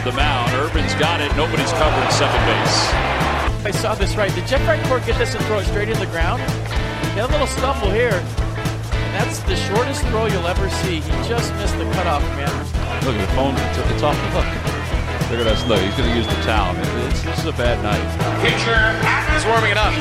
the mound. Urban's got it. Nobody's covering second base. I saw this right. Did Jeff Francoeur get this and throw it straight in the ground? He had a little stumble here. And that's the shortest throw you'll ever see. He just missed the cutoff, man. Look at the phone. It's off the hook. Look at us. Look, he's going to use the towel. This is a bad night. Pitcher is warming it up.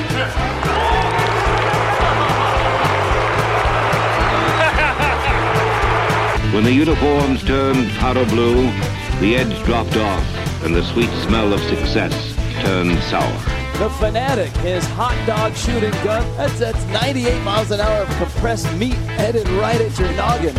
When the uniforms turned powder blue, the edge dropped off, and the sweet smell of success turned sour. The Fanatic, his hot dog shooting gun, that's 98 miles an hour of compressed meat headed right at your noggin.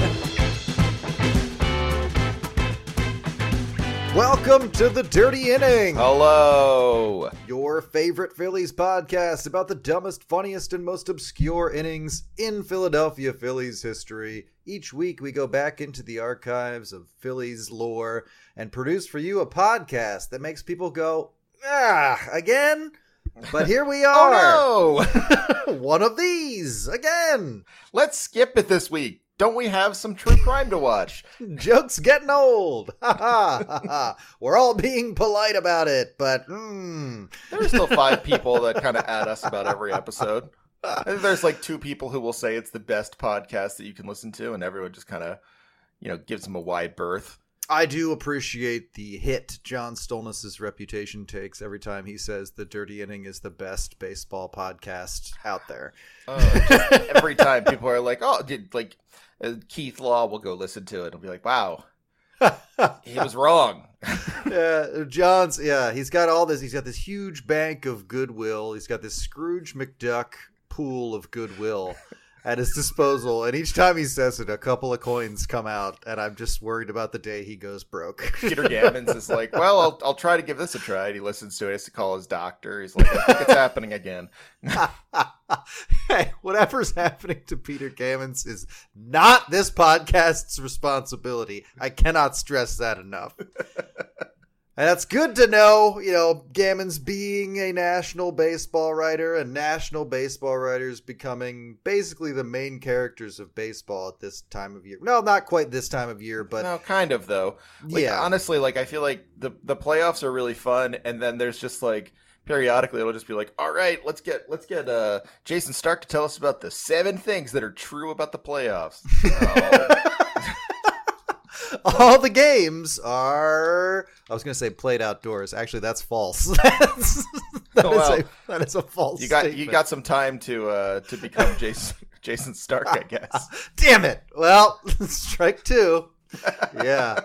Welcome to the Dirty Inning. Hello. Your favorite Phillies podcast about the dumbest, funniest, and most obscure innings in Philadelphia Phillies history. Each week we go back into the archives of Phillies lore and produce for you a podcast that makes people go, again? But here we are. Oh no. One of these, again. Let's skip it this week. Don't we have some true crime to watch? Joke's getting old. Ha ha ha ha. We're all being polite about it, but There's still 5 people that kind of add us about every episode. I think there's like 2 people who will say it's the best podcast that you can listen to, and everyone just kind of, gives them a wide berth. I do appreciate the hit John Stolnis' reputation takes every time he says the Dirty Inning is the best baseball podcast out there. Just every time people are like, Keith Law will go listen to it and be like, wow, he was wrong. He's got all this. He's got this huge bank of goodwill. He's got this Scrooge McDuck pool of goodwill at his disposal, and each time he says it, a couple of coins come out, and I'm just worried about the day he goes broke. Peter Gammons is like, well, I'll try to give this a try. And he listens to it. He has to call his doctor. He's like, I think it's happening again. Hey, whatever's happening to Peter Gammons is not this podcast's responsibility. I cannot stress that enough. And that's good to know, Gammons being a national baseball writer and national baseball writers becoming basically the main characters of baseball at this time of year. No, not quite this time of year, but... No, kind of, though. Honestly, I feel like the playoffs are really fun, and then there's just, periodically it'll just be like, all right, let's get Jason Stark to tell us about the 7 things that are true about the playoffs. All the games are, I was going to say played outdoors. Actually, that's false. That is a false statement. You got some time to become Jason Stark, I guess. Damn it. Well, strike 2. Yeah.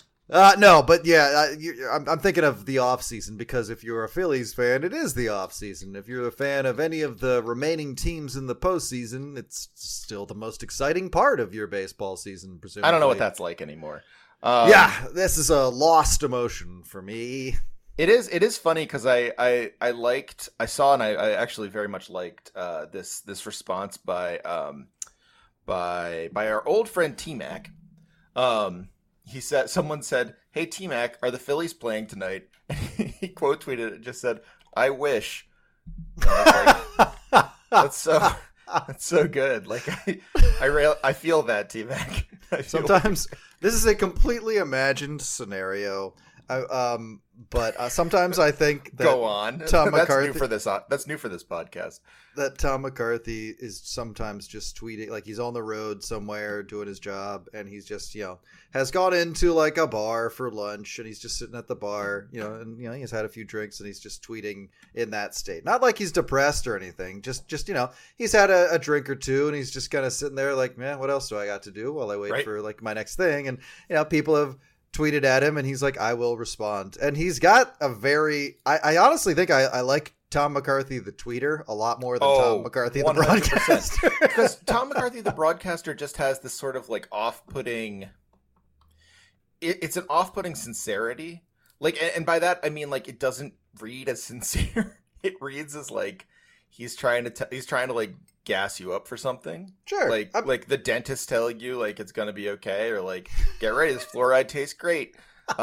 I'm thinking of the off season because if you're a Phillies fan, it is the off season. If you're a fan of any of the remaining teams in the postseason, it's still the most exciting part of your baseball season, presumably. I don't know what that's like anymore. This is a lost emotion for me. It is funny because I saw and I actually very much liked this response by our old friend T-Mac. Someone said, "Hey T-Mac, are the Phillies playing tonight?" And he quote tweeted it, just said, "I wish." That's so good. I feel that, T-Mac. Sometimes this is a completely imagined scenario. But sometimes I think that go on. Tom McCarthy. That's new for this podcast. That Tom McCarthy is sometimes just tweeting, he's on the road somewhere doing his job, and he's just has gone into a bar for lunch, and he's just sitting at the bar, and he's had a few drinks, and he's just tweeting in that state. Not like he's depressed or anything. Just he's had a drink or two, and he's just kind of sitting there man, what else do I got to do while I wait for my next thing? And people have tweeted at him, and he's like, I will respond. And he's got a very, I honestly think I like Tom McCarthy, the tweeter, a lot more than Tom McCarthy, 100%. The broadcaster. Because Tom McCarthy, the broadcaster, just has this sort of off-putting, it's an off-putting sincerity. And by that, I mean, it doesn't read as sincere. It reads as he's trying to gas you up for something. Sure. Like the dentist telling you it's gonna be okay, or get ready, this fluoride tastes great.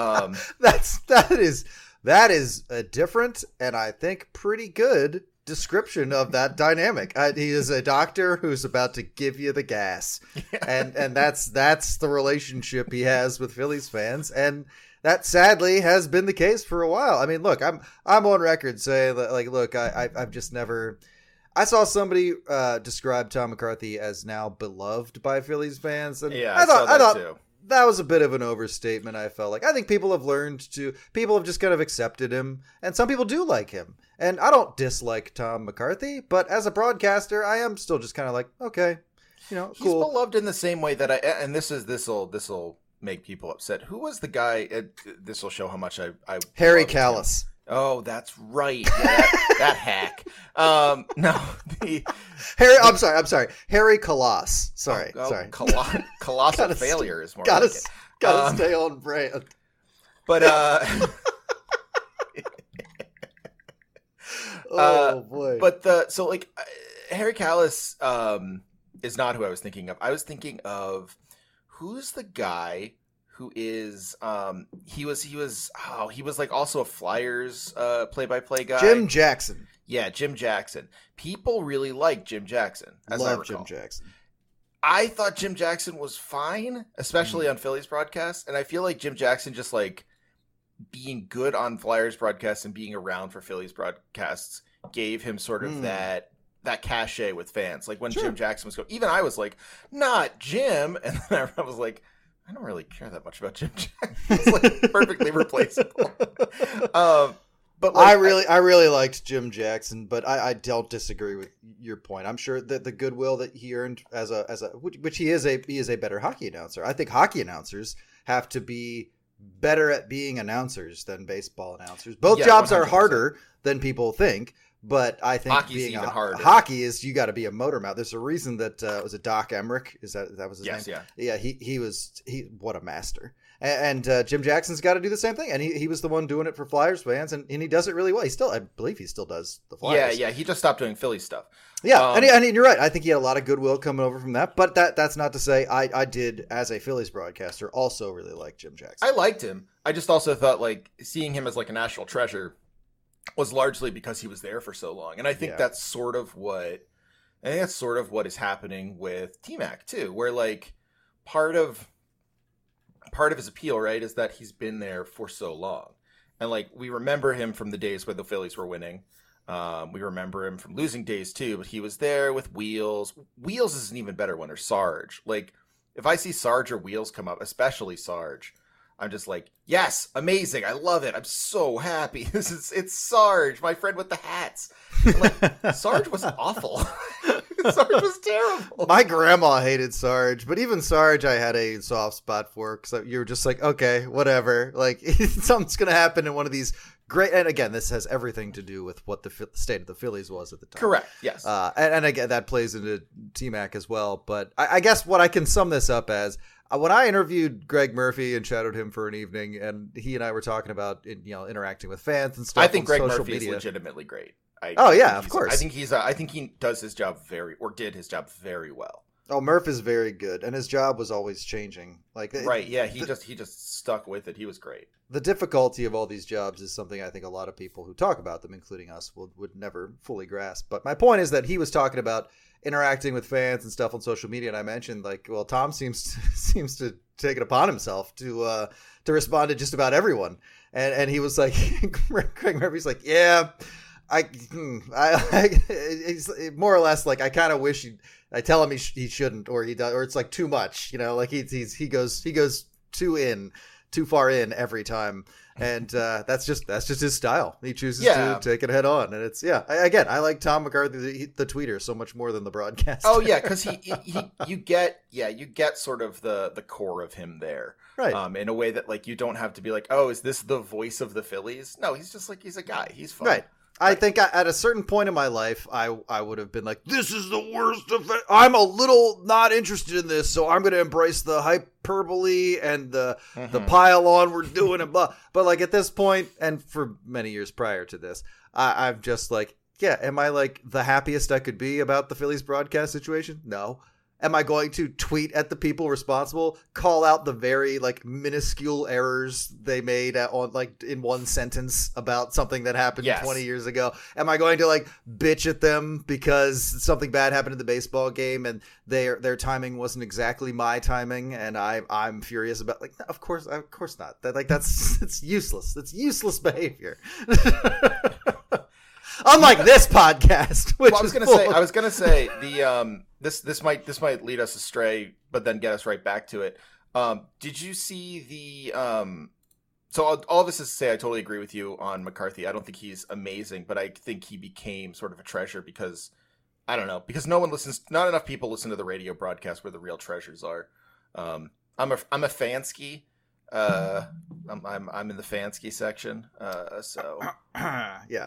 That is a different and I think pretty good description of that dynamic. He is a doctor who's about to give you the gas, and that's the relationship he has with Phillies fans, and that sadly has been the case for a while. I mean, look, I'm on record saying that, like, look, I've just never. I saw somebody describe Tom McCarthy as now beloved by Phillies fans, and Yeah, I thought too. That was a bit of an overstatement. I felt like I think people have just kind of accepted him, and some people do like him. And I don't dislike Tom McCarthy, but as a broadcaster, I am still just kind of like, okay, cool. He's beloved in the same way that this'll make people upset. Who was the guy? This will show how much I Harry loved him. Callis. Oh, that's right. Yeah, that hack. No, Harry. I'm sorry. Harry Kalas. Sorry. Colossal failure is more. Gotta like it. stay on brand. But boy. But Harry Callis is not who I was thinking of. I was thinking of who's the guy who is he was like also a Flyers play-by-play guy. Jim Jackson. Yeah, Jim Jackson. People really like Jim Jackson. Love Jim Jackson. I thought Jim Jackson was fine, especially on Phillies broadcasts, and I feel like Jim Jackson just like being good on Flyers broadcasts and being around for Phillies broadcasts gave him sort of that cachet with fans. Like when Jim Jackson was going, even I was like, not Jim, and then I was like, I don't really care that much about Jim Jackson. It's like perfectly replaceable. But like, I really liked Jim Jackson, but I don't disagree with your point. I'm sure that the goodwill that he earned which he is a better hockey announcer. I think hockey announcers have to be better at being announcers than baseball announcers. Both jobs 100%. Are harder than people think. But I think hockey's being even harder. Hockey is you got to be a motor mouth. There's a reason that was it Doc Emmerich? Is that was his name? Yeah. He was what a master. And Jim Jackson's got to do the same thing. And he was the one doing it for Flyers fans, and he does it really well. I believe he still does the Flyers. Yeah. He just stopped doing Philly stuff. Yeah, and you're right. I think he had a lot of goodwill coming over from that. But that's not to say I did, as a Phillies broadcaster, also really like Jim Jackson. I liked him. I just also thought like seeing him as like a national treasure was largely because he was there for so long. And I think that's sort of what is happening with T-Mac too, where like part of his appeal, right, is that he's been there for so long. And like we remember him from the days where the Phillies were winning. We remember him from losing days too, but he was there with Wheels. Wheels is an even better one, or Sarge. Like if I see Sarge or Wheels come up, especially Sarge, I'm just like, yes, amazing. I love it. I'm so happy. It's Sarge, my friend with the hats. Like, Sarge was awful. Sarge was terrible. My grandma hated Sarge, but even Sarge I had a soft spot for, because you were just like, okay, whatever. Like something's going to happen in one of these great, and again, this has everything to do with what the state of the Phillies was at the time. Correct, yes. And again, that plays into T-Mac as well. But I guess what I can sum this up as, when I interviewed Greg Murphy and shadowed him for an evening, and he and I were talking about interacting with fans and stuff. I think Greg Murphy is legitimately great. Of course. I think he does his job did his job very well. Oh, Murph is very good, and his job was always changing. Like right, yeah, he just stuck with it. He was great. The difficulty of all these jobs is something I think a lot of people who talk about them, including us, would never fully grasp. But my point is that he was talking about interacting with fans and stuff on social media, and I mentioned like, well, Tom seems to take it upon himself to respond to just about everyone, and he was like, Craig Murphy's like, yeah, he's more or less like, I kind of wish I tell him he shouldn't, or he does, or it's like too much, like he goes too far in every time. And that's just his style. He chooses to take it head on, and it's I like Tom McCarthy, the tweeter, so much more than the broadcaster. Oh yeah, because you get sort of the core of him there, right? In a way that like you don't have to be like, oh, is this the voice of the Phillies? No, he's just like, he's a guy. He's fun. Right. I think at a certain point in my life, I would have been like, this is the worst of it. I'm a little not interested in this, so I'm going to embrace the hyperbole and the pile on we're doing and blah. But like at this point, and for many years prior to this, I'm just like, yeah, am I like the happiest I could be about the Phillies broadcast situation? No. Am I going to tweet at the people responsible, call out the very like minuscule errors they made on like in one sentence about something that happened 20 years ago? Am I going to like bitch at them because something bad happened in the baseball game and their timing wasn't exactly my timing and I'm furious about like of course not. It's useless. It's useless behavior. Unlike this podcast, which I was gonna say the this might lead us astray, but then get us right back to it. Did you see the So all this is to say, I totally agree with you on McCarthy. I don't think he's amazing, but I think he became sort of a treasure because not enough people listen to the radio broadcast where the real treasures are. I'm a Fansky. I'm in the Fansky section. So yeah.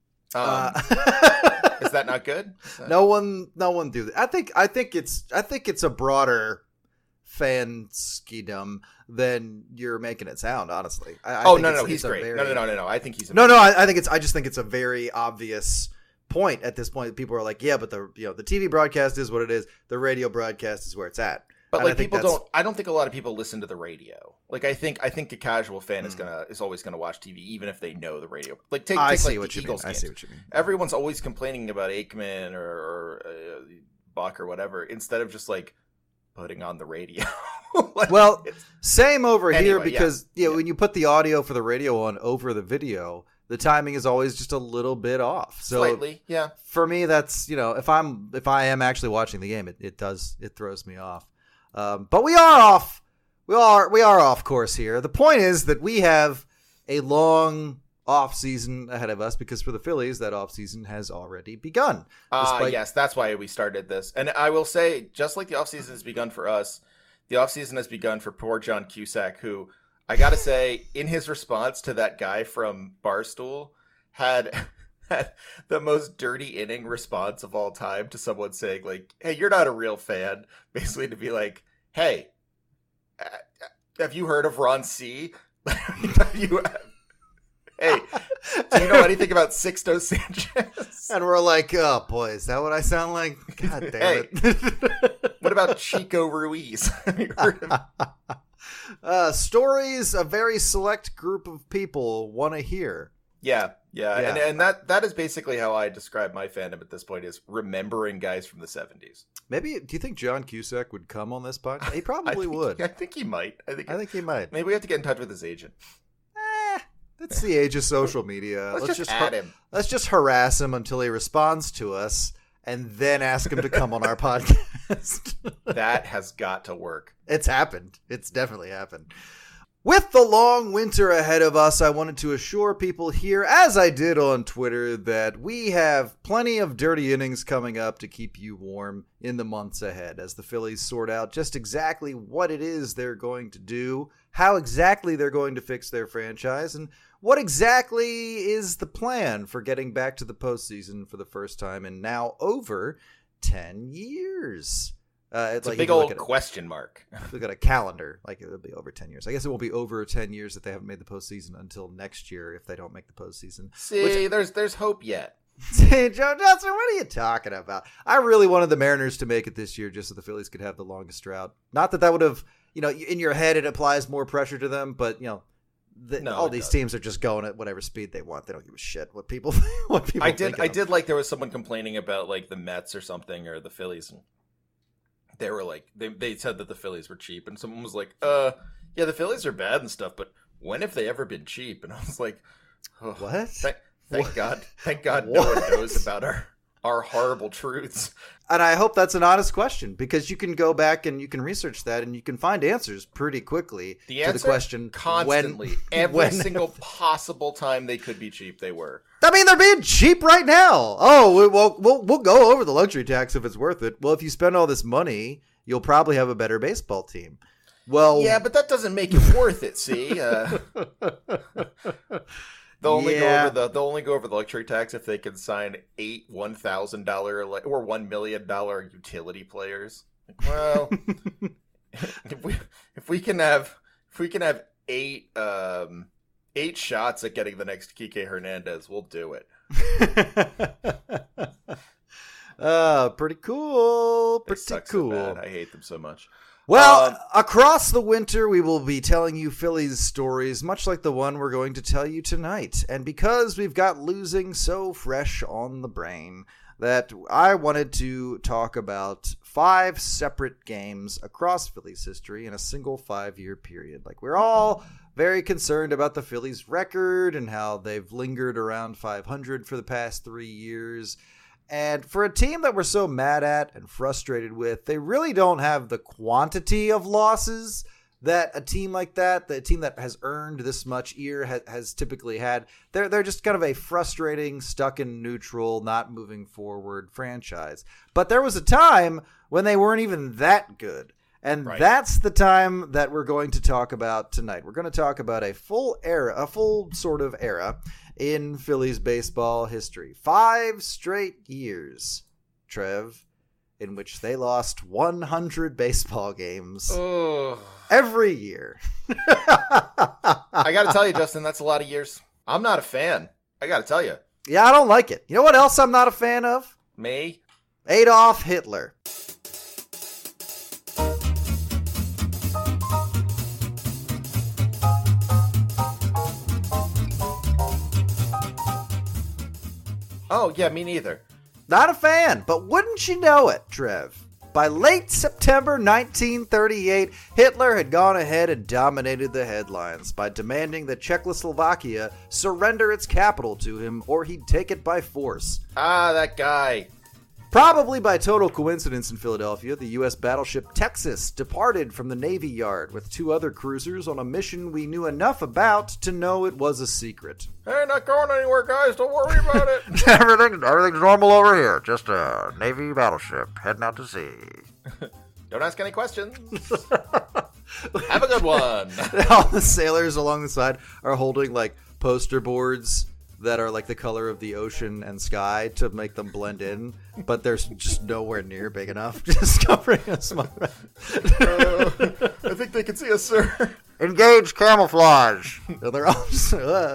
Is that not good? No one do that. I think it's a broader fanskydom than you're making it sound, honestly. He's great. No. I think he's I just think it's a very obvious point at this point. People are like, yeah, but the TV broadcast is what it is. The radio broadcast is where it's at. But like I don't think a lot of people listen to the radio. Like I think a casual fan is always gonna watch TV even if they know the radio. Like take I like see the what you Eagles mean. games. I see what you mean. Everyone's always complaining about Aikman or Buck or whatever instead of just like putting on the radio. Same over here because when you put the audio for the radio on over the video, the timing is always just a little bit off. So slightly, yeah. For me, that's if I am actually watching the game, it throws me off. But we are off. We are off course here. The point is that we have a long off season ahead of us because for the Phillies, that off season has already begun. Yes, that's why we started this. And I will say, just like the off season has begun for us, the off season has begun for poor John Cusack, who I got to say, in his response to that guy from Barstool, had the most dirty inning response of all time to someone saying like, "Hey, you're not a real fan." Basically, to be like, "Hey, have you heard of Ron C? Hey, do you know anything about Sixto Sanchez?" And we're like, "Oh boy, is that what I sound like?" God damn it! What about Chico Ruiz? Have you heard him? Stories a very select group of people want to hear. Yeah. And that is basically how I describe my fandom at this point, is remembering guys from the 70s. Maybe, do you think John Cusack would come on this podcast? He probably would. I think he might. I think he might. Maybe we have to get in touch with his agent. That's the age of social media. Let's just add him. Let's just harass him until he responds to us and then ask him to come on our podcast. That has got to work. It's happened. It's definitely happened. With the long winter ahead of us, I wanted to assure people here, as I did on Twitter, that we have plenty of dirty innings coming up to keep you warm in the months ahead as the Phillies sort out just exactly what it is they're going to do, how exactly they're going to fix their franchise, and what exactly is the plan for getting back to the postseason for the first time in now over 10 years. It's a big old question mark. Look at a calendar, like it'll be over 10 years. I guess it won't be over 10 years that they haven't made the postseason until next year if they don't make the postseason. See, there's hope yet. Hey, Joe Johnson, what are you talking about? I really wanted the Mariners to make it this year just so the Phillies could have the longest drought. Not that would have, in your head it applies more pressure to them, but, all these teams are just going at whatever speed they want. They don't give a shit what people think. I did like there was someone complaining about like the Mets or something or the Phillies. And they were like, they said that the Phillies were cheap, and someone was like, yeah, the Phillies are bad and stuff, but when have they ever been cheap? And I was like, oh, what? Thank God no one knows about our horrible truths. And I hope that's an honest question, because you can go back and you can research that and you can find answers pretty quickly to the question. Constantly. Every single possible time they could be cheap, they were. I mean, they're being cheap right now. Oh, we'll go over the luxury tax if it's worth it. Well, if you spend all this money, you'll probably have a better baseball team. Well, yeah, but that doesn't make it worth it, see? They'll only go over the luxury tax if they can sign 8 $1,000 or $1 million utility players. Like, well, if we can have 8 shots at getting the next Kike Hernandez, we'll do it. Pretty cool. suck cool. so bad. I hate them so much. Well, across the winter, we will be telling you Phillies stories, much like the one we're going to tell you tonight. And because we've got losing so fresh on the brain, that I wanted to talk about 5 separate games across Phillies history in a single 5-year period. Like, we're all very concerned about the Phillies' record and how they've lingered around 500 for the past 3 years. And for a team that we're so mad at and frustrated with, they really don't have the quantity of losses that a team like that, the team that has earned this much year has typically had. They're just kind of a frustrating, stuck in neutral, not moving forward franchise. But there was a time when they weren't even that good. And that's the time that we're going to talk about tonight. We're going to talk about a full sort of era in Phillies baseball history. 5 straight years, Trev, in which they lost 100 baseball games every year. I got to tell you, Justin, that's a lot of years. I'm not a fan. I got to tell you. Yeah, I don't like it. You know what else I'm not a fan of? Me? Adolf Hitler. Oh, yeah, me neither. Not a fan, but wouldn't you know it, Trev? By late September 1938, Hitler had gone ahead and dominated the headlines by demanding that Czechoslovakia surrender its capital to him or he'd take it by force. Ah, that guy. Probably by total coincidence in Philadelphia, the U.S. battleship Texas departed from the Navy Yard with 2 other cruisers on a mission we knew enough about to know it was a secret. Hey, not going anywhere, guys. Don't worry about it. Everything's normal over here. Just a Navy battleship heading out to sea. Don't ask any questions. Have a good one. All the sailors along the side are holding like poster boards that are like the color of the ocean and sky to make them blend in, but they're just nowhere near big enough. Just covering us. I think they can see us, sir. Engage camouflage. And they're all just,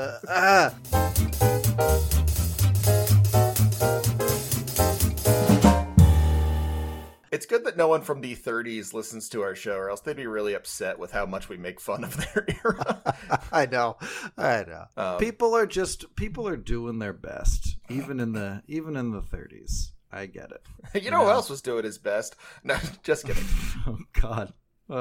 It's good that no one from the 30s listens to our show, or else they'd be really upset with how much we make fun of their era. I know. People are doing their best, even in the 30s. I get it. You know who else was doing his best? No, just kidding. Oh God.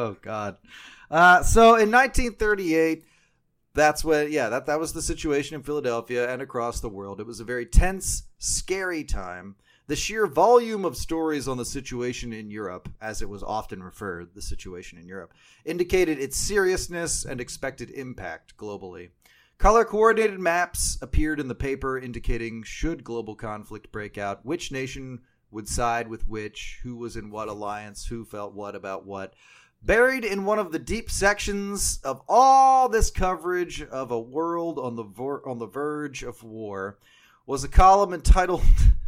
So in 1938, that's when, that was the situation in Philadelphia and across the world. It was a very tense, scary time. The sheer volume of stories on the situation in Europe, as it was often referred, the situation in Europe, indicated its seriousness and expected impact globally. Color-coordinated maps appeared in the paper indicating should global conflict break out, which nation would side with which, who was in what alliance, who felt what about what. Buried in one of the deep sections of all this coverage of a world on the verge of war was a column entitled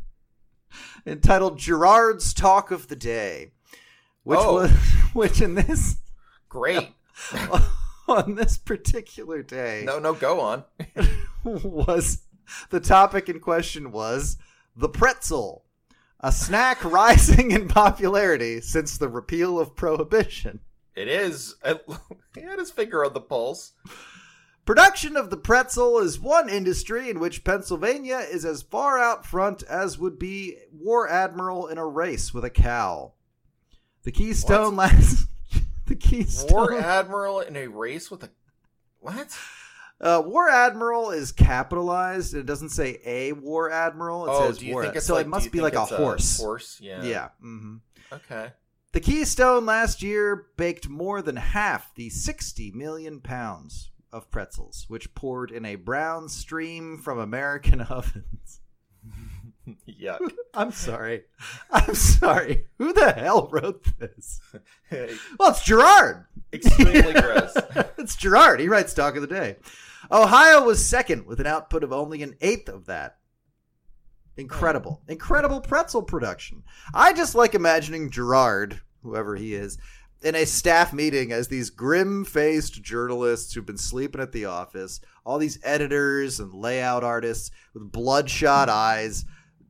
Gerard's Talk of the Day, which in this great on this particular day, no, go on. was the topic in question was the pretzel, a snack rising in popularity since the repeal of prohibition. It is. He had his finger on the pulse. Production of the pretzel is one industry in which Pennsylvania is as far out front as would be War Admiral in a race with a cow. The Keystone War Admiral in a race with a... What? War Admiral is capitalized. It doesn't say a War Admiral. It says War. So it must be like a horse. Horse, yeah. Yeah. Mm-hmm. Okay. The Keystone last year baked more than half the 60 million pounds of pretzels, which poured in a brown stream from American ovens. Yuck. I'm sorry. Who the hell wrote this? Well, it's Gerard. Extremely gross. It's Gerard. He writes Talk of the Day. Ohio was second with an output of only an eighth of that. Incredible pretzel production. I just like imagining Gerard, whoever he is, in a staff meeting as these grim-faced journalists who've been sleeping at the office, all these editors and layout artists with bloodshot eyes,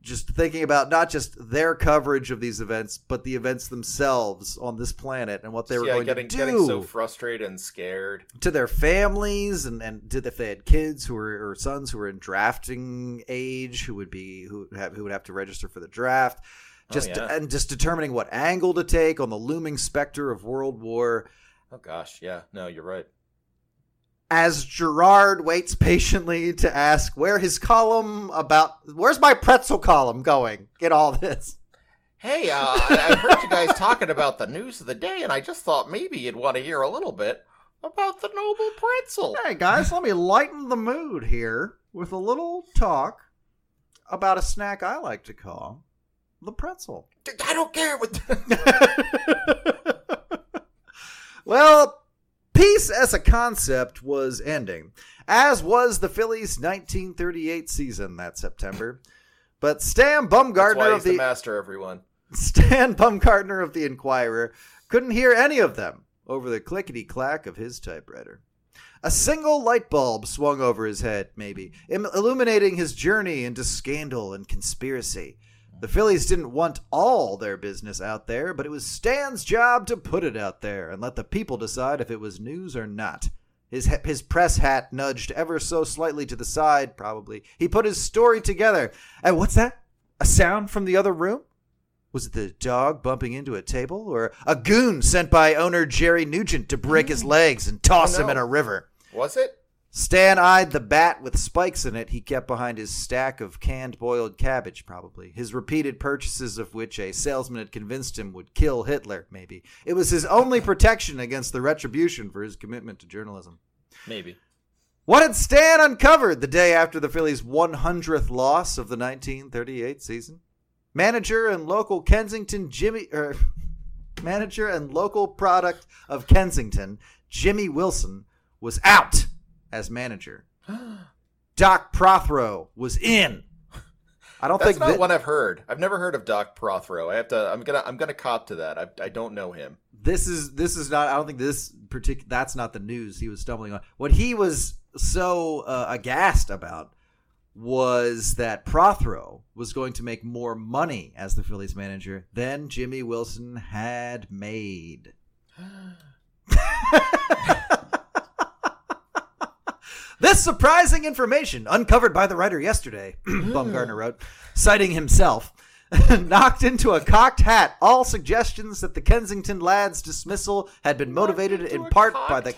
just thinking about not just their coverage of these events, but the events themselves on this planet and what they were going to do. Getting so frustrated and scared. To their families, and if they had kids or sons who were in drafting age, who would have to register for the draft. And just determining what angle to take on the looming specter of World War. Oh, gosh. Yeah. No, you're right. As Gerard waits patiently to ask where's my pretzel column going in all this? Hey, I heard you guys talking about the news of the day, and I just thought maybe you'd want to hear a little bit about the Noble Pretzel. Hey, guys, let me lighten the mood here with a little talk about a snack I like to call the pretzel. I don't care what... Well... Peace as a concept was ending, as was the Phillies' 1938 season that September. But Stan Bumgardner the master, everyone. Stan Bumgardner of the Inquirer couldn't hear any of them over the clickety-clack of his typewriter. A single light bulb swung over his head, maybe, illuminating his journey into scandal and conspiracy. The Phillies didn't want all their business out there, but it was Stan's job to put it out there and let the people decide if it was news or not. His press hat nudged ever so slightly to the side, probably. He put his story together. And what's that? A sound from the other room? Was it the dog bumping into a table? Or a goon sent by owner Jerry Nugent to break his legs and toss him in a river? Was it? Stan eyed the bat with spikes in it he kept behind his stack of canned boiled cabbage, probably. His repeated purchases of which a salesman had convinced him would kill Hitler, maybe. It was his only protection against the retribution for his commitment to journalism. Maybe. What had Stan uncovered the day after the Phillies' 100th loss of the 1938 season? Manager and local product of Kensington, Jimmy Wilson, was out as manager. Doc Prothero was in. That's not what I've heard. I've never heard of Doc Prothero. I'm gonna cop to that. I don't know him. This is not. I don't think that's not the news he was stumbling on. What he was so aghast about was that Prothero was going to make more money as the Phillies manager than Jimmy Wilson had made. This surprising information, uncovered by the writer yesterday, Bumgardner wrote, citing himself, knocked into a cocked hat all suggestions that the Kensington lads' dismissal had been motivated in part by the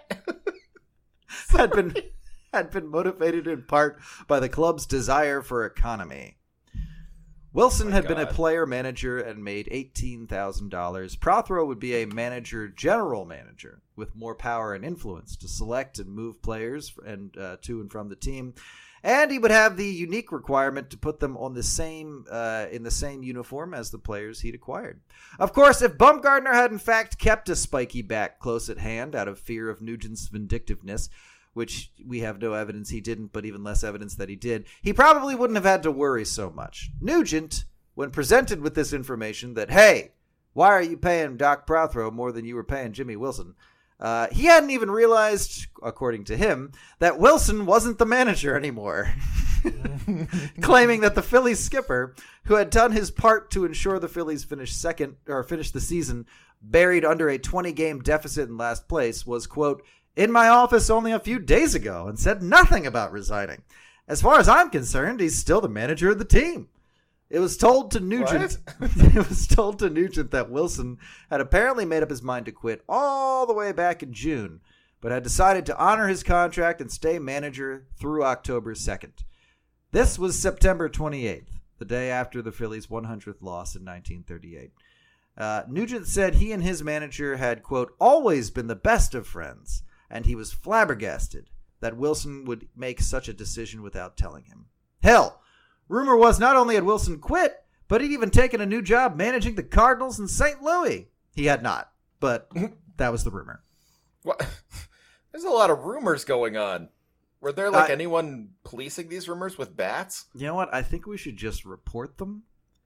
had been motivated in part by the club's desire for economy. Wilson had been a player manager and made $18,000. Prothero would be a general manager, with more power and influence to select and move players and to and from the team. And he would have the unique requirement to put them on the same in the same uniform as the players he'd acquired. Of course, if Bumgardner had in fact kept a spiky back close at hand out of fear of Nugent's vindictiveness, which we have no evidence he didn't, but even less evidence that he did, he probably wouldn't have had to worry so much. Nugent, when presented with this information that, hey, why are you paying Doc Prothero more than you were paying Jimmy Wilson? He hadn't even realized, according to him, that Wilson wasn't the manager anymore. Claiming that the Phillies skipper, who had done his part to ensure the Phillies finished the season buried under a 20-game deficit in last place, was, quote, in my office only a few days ago and said nothing about resigning. As far as I'm concerned, he's still the manager of the team. It was told to Nugent. It was told to Nugent that Wilson had apparently made up his mind to quit all the way back in June, but had decided to honor his contract and stay manager through October 2nd. This was September 28th, the day after the Phillies' 100th loss in 1938. Nugent said he and his manager had, quote, always been the best of friends, and he was flabbergasted that Wilson would make such a decision without telling him. Hell, rumor was not only had Wilson quit, but he'd even taken a new job managing the Cardinals in St. Louis. He had not, but that was the rumor. What? There's a lot of rumors going on. Were there anyone policing these rumors with bats? You know what? I think we should just report them.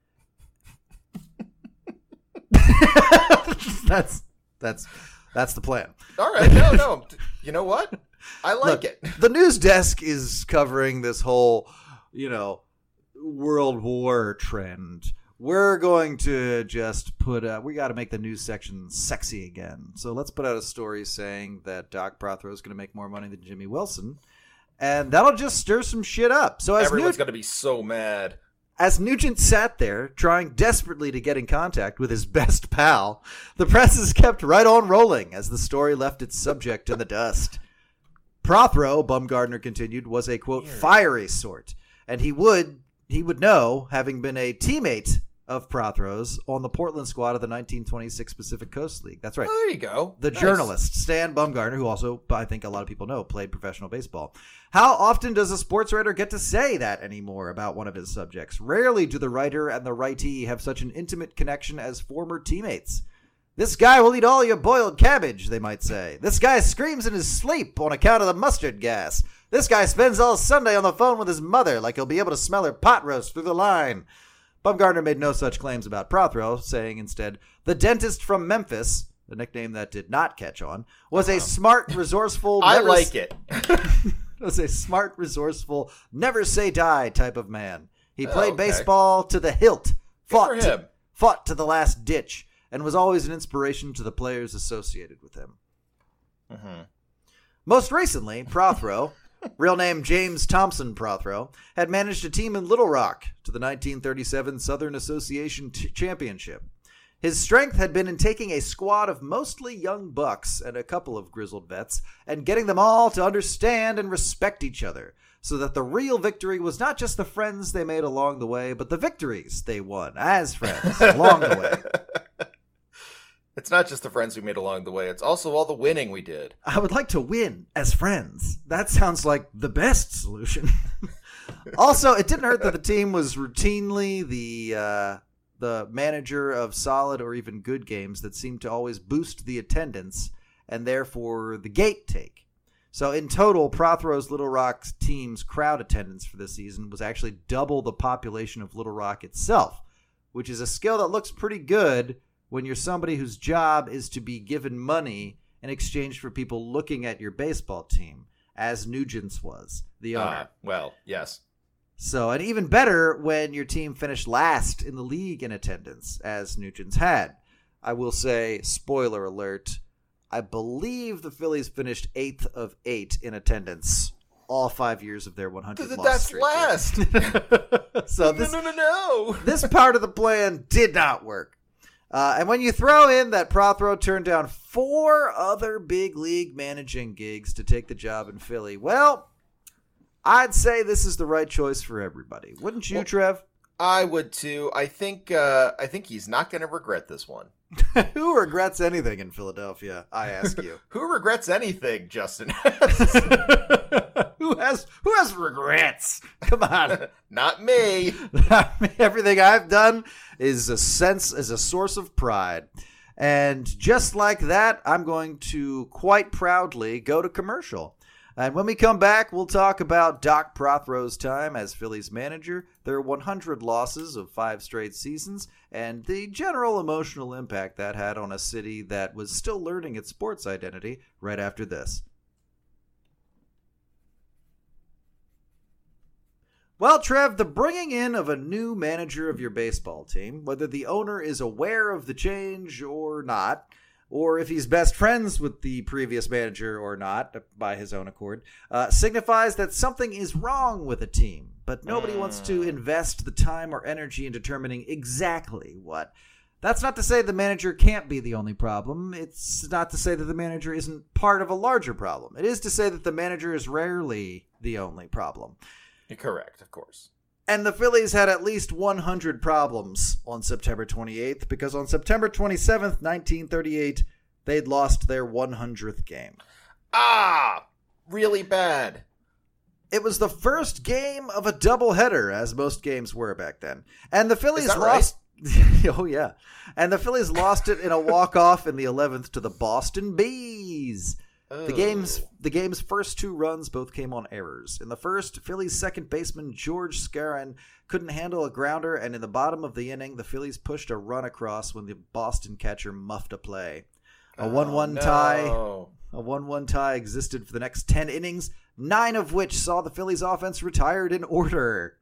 That's the plan. All right. No. You know what? I like it. The news desk is covering this whole, World War trend. We're going to just we got to make the news section sexy again. So let's put out a story saying that Doc Prothro is going to make more money than Jimmy Wilson. And that'll just stir some shit up. So everyone's going to be so mad. As Nugent sat there, trying desperately to get in contact with his best pal, the presses kept right on rolling as the story left its subject in the dust. Prothro, Bumgardner continued, was a, quote, fiery sort, and he would know, having been a teammate of Prothro's on the Portland squad of the 1926 Pacific Coast League. That's right. Oh, there you go. The journalist, Stan Bumgardner, who also, I think a lot of people know, played professional baseball. How often does a sports writer get to say that anymore about one of his subjects? Rarely do the writer and the writee have such an intimate connection as former teammates. This guy will eat all your boiled cabbage, they might say. This guy screams in his sleep on account of the mustard gas. This guy spends all Sunday on the phone with his mother like he'll be able to smell her pot roast through the line. Bumgardner made no such claims about Prothro, saying instead, the dentist from Memphis, the nickname that did not catch on, was a smart, resourceful... I like it. Was a smart, resourceful, never say die type of man. He played baseball to the hilt, fought to the last ditch, and was always an inspiration to the players associated with him. Mm-hmm. Most recently, Prothro, real name James Thompson Prothro, had managed a team in Little Rock to the 1937 Southern Association Championship. His strength had been in taking a squad of mostly young bucks and a couple of grizzled vets and getting them all to understand and respect each other, so that the real victory was not just the friends they made along the way, but the victories they won as friends along the way. It's not just the friends we made along the way, it's also all the winning we did. I would like to win as friends. That sounds like the best solution. Also, it didn't hurt that the team was routinely the manager of solid or even good games that seemed to always boost the attendance and therefore the gate take. So in total, Prothro's Little Rock team's crowd attendance for this season was actually double the population of Little Rock itself, which is a skill that looks pretty good when you're somebody whose job is to be given money in exchange for people looking at your baseball team, as Nugent's was, the owner. Well, yes. So, and even better when your team finished last in the league in attendance, as Nugent's had. I will say, spoiler alert, I believe the Phillies finished 8th of 8 in attendance all 5 years of their 100 loss streak. That's last! So No! This part of the plan did not work. And when you throw in that Prothro turned down 4 other big league managing gigs to take the job in Philly, well, I'd say this is the right choice for everybody. Wouldn't you, Trev? I would too. I think he's not going to regret this one. Who regrets anything in Philadelphia? I ask you. Who regrets anything, Justin? Who has regrets? Come on. Not me. Everything I've done is a source of pride. And just like that, I'm going to quite proudly go to commercial. And when we come back, we'll talk about Doc Prothro's time as Phillies manager, their 100 losses of 5 straight seasons, and the general emotional impact that had on a city that was still learning its sports identity right after this. Well, Trev, the bringing in of a new manager of your baseball team, whether the owner is aware of the change or not, or if he's best friends with the previous manager or not, by his own accord, signifies that something is wrong with a team, but nobody wants to invest the time or energy in determining exactly what. That's not to say the manager can't be the only problem. It's not to say that the manager isn't part of a larger problem. It is to say that the manager is rarely the only problem. You're correct, of course. And the Phillies had at least 100 problems on September 28th, because on September 27th, 1938, they'd lost their 100th game. Really bad. It was the first game of a doubleheader, as most games were back then. And the Phillies lost. Right? Oh, yeah. And the Phillies lost it in a walk-off in the 11th to the Boston Bees. The game's first 2 runs both came on errors. In the first, Phillies second baseman George Scarron couldn't handle a grounder, and in the bottom of the inning, the Phillies pushed a run across when the Boston catcher muffed a play. A 1-1 tie existed for the next 10 innings, 9 of which saw the Phillies offense retired in order.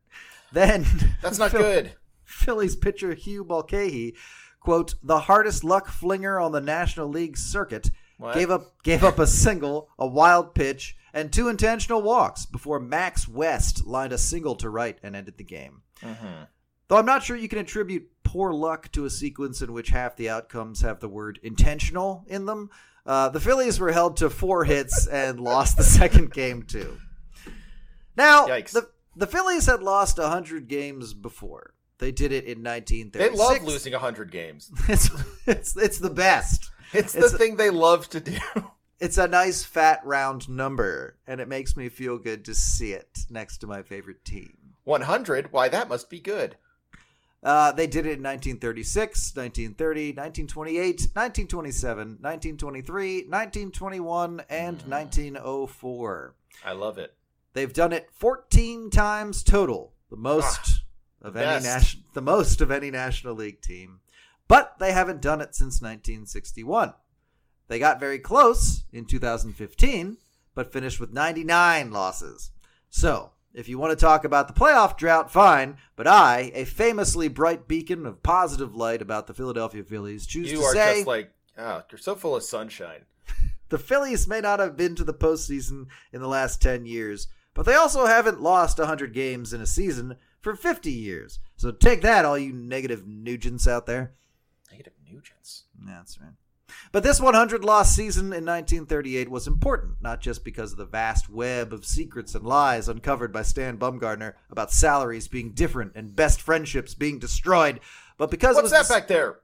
Then That's not good. Phillies pitcher Hugh Mulcahy, quote, the hardest luck flinger on the National League circuit, What? gave up a single, a wild pitch, and 2 intentional walks before Max West lined a single to right and ended the game. Mm-hmm. Though I'm not sure you can attribute poor luck to a sequence in which half the outcomes have the word intentional in them. The Phillies were held to 4 hits and lost the second game too. Now, Yikes. the Phillies had lost 100 games before. They did it in 1936. They love losing 100 games. It's the best. It's the thing they love to do. It's a nice fat round number, and it makes me feel good to see it next to my favorite team. 100? Why, that must be good. They did it in 1936, 1930, 1928, 1927, 1923, 1921, and 1904. I love it. They've done it 14 times total, the most of any National League team. But they haven't done it since 1961. They got very close in 2015, but finished with 99 losses. So, if you want to talk about the playoff drought, fine, but I, a famously bright beacon of positive light about the Philadelphia Phillies, choose to say... You are just like, you're so full of sunshine. The Phillies may not have been to the postseason in the last 10 years, but they also haven't lost 100 games in a season for 50 years. So take that, all you negative Nugents out there. Negative Nugents. That's right. But this 100-loss season in 1938 was important, not just because of the vast web of secrets and lies uncovered by Stan Bumgarner about salaries being different and best friendships being destroyed, but because What's that back there?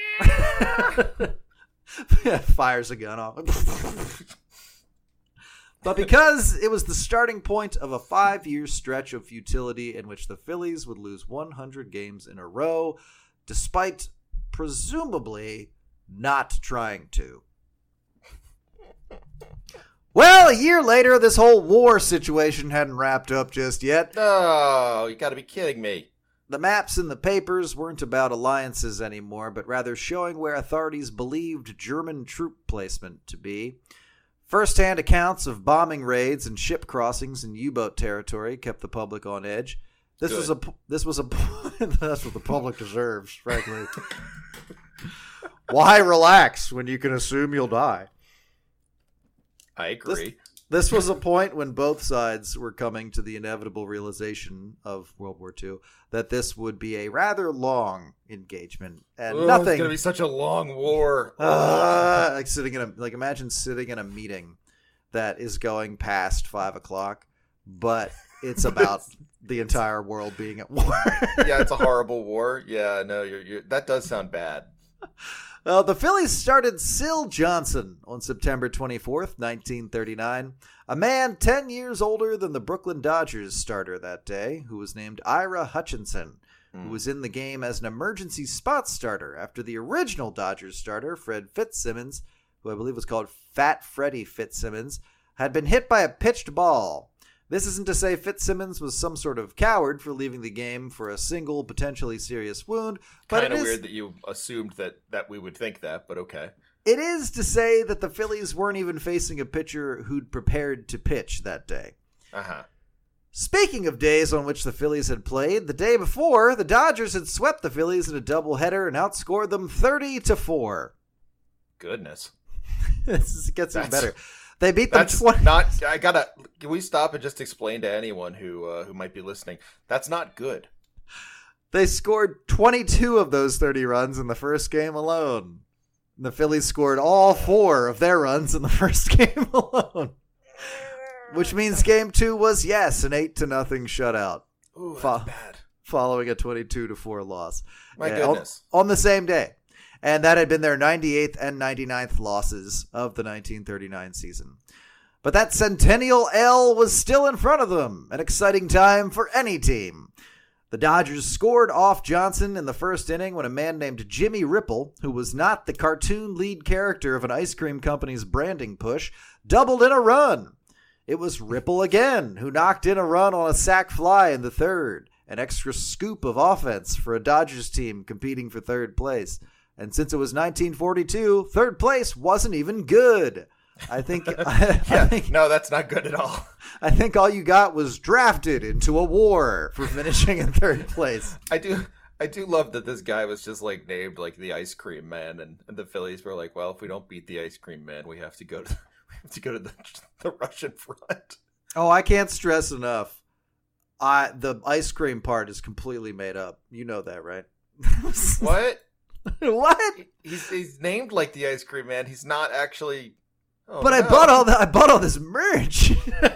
Fires a gun off. But because it was the starting point of a 5-year stretch of futility in which the Phillies would lose 100 games in a row, despite presumably not trying to. Well, a year later, this whole war situation hadn't wrapped up just yet. Oh, you gotta be kidding me. The maps in the papers weren't about alliances anymore, but rather showing where authorities believed German troop placement to be. First-hand accounts of bombing raids and ship crossings in U-boat territory kept the public on edge. This was a that's what the public deserves, frankly. Why relax when you can assume you'll die? I agree. This was a point when both sides were coming to the inevitable realization of World War II that this would be a rather long engagement and nothing. It's gonna be such a long war. Imagine sitting in a meeting that is going past 5 o'clock, but it's about the entire world being at war. Yeah, it's a horrible war. Yeah, no, that does sound bad. The Phillies started Syl Johnson on September 24th, 1939, a man 10 years older than the Brooklyn Dodgers starter that day, who was named Ira Hutchinson, who was in the game as an emergency spot starter after the original Dodgers starter, Fred Fitzsimmons, who I believe was called Fat Freddie Fitzsimmons, had been hit by a pitched ball. This isn't to say Fitzsimmons was some sort of coward for leaving the game for a single, potentially serious wound. But kind of weird that you assumed that we would think that, but okay. It is to say that the Phillies weren't even facing a pitcher who'd prepared to pitch that day. Uh-huh. Speaking of days on which the Phillies had played, the day before, the Dodgers had swept the Phillies in a doubleheader and outscored them 30-4. Goodness. This gets even better. They beat them. That's 20. Can we stop and just explain to anyone who might be listening? That's not good. They scored 22 of those 30 runs in the first game alone. The Phillies scored all 4 of their runs in the first game alone. Which means game 2 was, yes, an 8-0 shutout. Ooh, that's bad. Following a 22-4 loss. My goodness. On the same day. And that had been their 98th and 99th losses of the 1939 season. But that Centennial L was still in front of them, an exciting time for any team. The Dodgers scored off Johnson in the first inning when a man named Jimmy Ripple, who was not the cartoon lead character of an ice cream company's branding push, doubled in a run. It was Ripple again, who knocked in a run on a sac fly in the third, an extra scoop of offense for a Dodgers team competing for third place. And since it was 1942, third place wasn't even good. I think, no, that's not good at all. I think all you got was drafted into a war for finishing in third place. I do love that this guy was just like named like the Ice Cream Man, and the Phillies were like, well, if we don't beat the Ice Cream Man, we have to go to the Russian front. Oh, I can't stress enough. The ice cream part is completely made up. You know that, right? What? What? He's named like the Ice Cream Man. He's not actually. Oh, but no. I bought all this merch.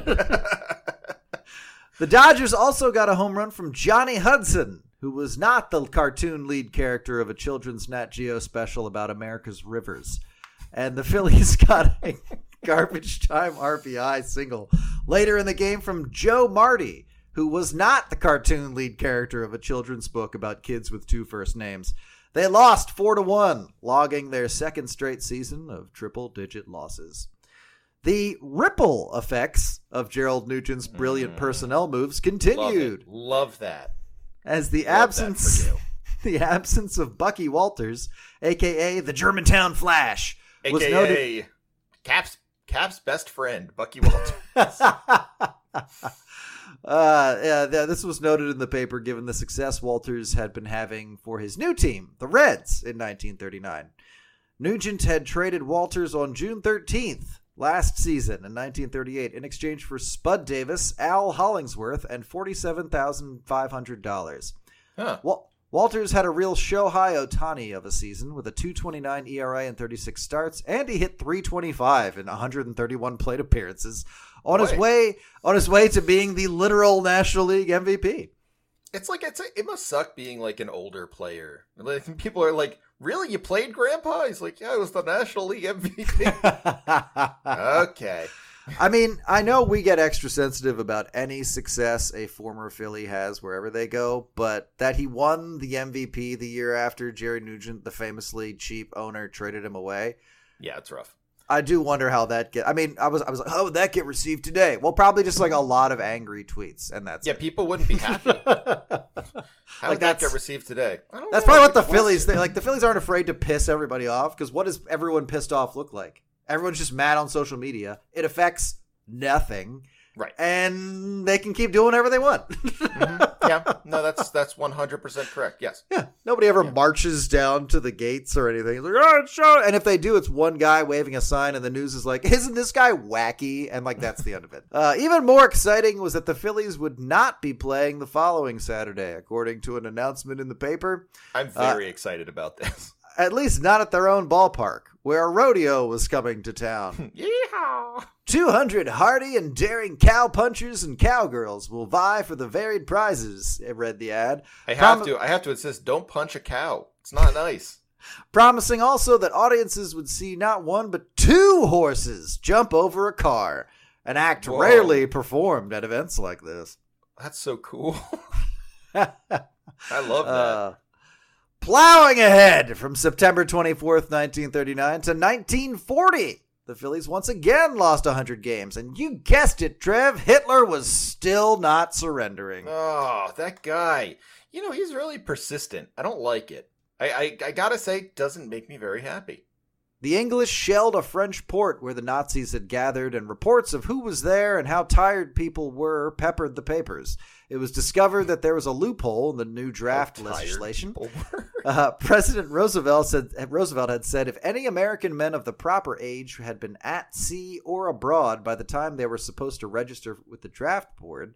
The Dodgers also got a home run from Johnny Hudson, who was not the cartoon lead character of a children's Nat Geo special about America's rivers. And the Phillies got a garbage time RBI single later in the game from Joe Marty, who was not the cartoon lead character of a children's book about kids with two first names. They lost 4-1, logging their second straight season of triple-digit losses. The ripple effects of Gerald Nugent's brilliant personnel moves continued. Love that. As the absence of Bucky Walters, a.k.a. the Germantown Flash, was noted. Cap's best friend, Bucky Walters. This was noted in the paper given the success Walters had been having for his new team, the Reds, in 1939. Nugent had traded Walters on June 13th last season in 1938 in exchange for Spud Davis, Al Hollingsworth, and $47,500. Huh. Walters had a real Shohei Ohtani of a season with a 2.29 ERA and 36 starts, and he hit .325 in 131 plate appearances on his way to being the literal National League MVP. It must suck being like an older player. Like, people are like, "Really, you played, Grandpa?" He's like, "Yeah, I was the National League MVP." Okay. I mean, I know we get extra sensitive about any success a former Philly has wherever they go, but that he won the MVP the year after Jerry Nugent, the famously cheap owner, traded him away. Yeah, it's rough. I do wonder how that I was like, how would that get received today? Well, probably just like a lot of angry tweets, and that's it. People wouldn't be happy. How would that get received today? That's probably what the Phillies think. Like, the Phillies aren't afraid to piss everybody off, because what does everyone pissed off look like? Everyone's just mad on social media. It affects nothing. Right. And they can keep doing whatever they want. Mm-hmm. Yeah. No, that's 100% correct. Yes. Yeah. Nobody ever marches down to the gates or anything. It's like, oh, it's show. And if they do, it's one guy waving a sign and the news is like, isn't this guy wacky? And like, that's the end of it. Even more exciting was that the Phillies would not be playing the following Saturday, according to an announcement in the paper. I'm very excited about this. At least not at their own ballpark, where a rodeo was coming to town. Yeehaw! 200 hardy and daring cowpunchers and cowgirls will vie for the varied prizes, it read the ad. I have to insist, don't punch a cow. It's not nice. Promising also that audiences would see not one but two horses jump over a car, an act rarely performed at events like this. That's so cool. I love that. Plowing ahead from September 24th, 1939 to 1940, the Phillies once again lost 100 games. And you guessed it, Trev, Hitler was still not surrendering. Oh, that guy. He's really persistent. I don't like it. I gotta say, doesn't make me very happy. The English shelled a French port where the Nazis had gathered, and reports of who was there and how tired people were peppered the papers. It was discovered that there was a loophole in the new draft legislation. President Roosevelt had said if any American men of the proper age had been at sea or abroad by the time they were supposed to register with the draft board,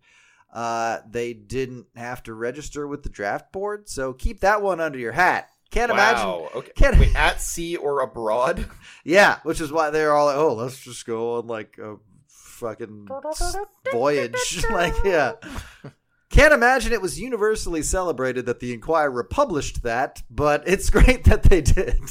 they didn't have to register with the draft board. So keep that one under your hat. Can't imagine. Okay. Wait, at sea or abroad? Yeah, which is why they're all like, oh, let's just go on like a fucking voyage. Like, yeah. Can't imagine it was universally celebrated that the Inquirer published that, but it's great that they did.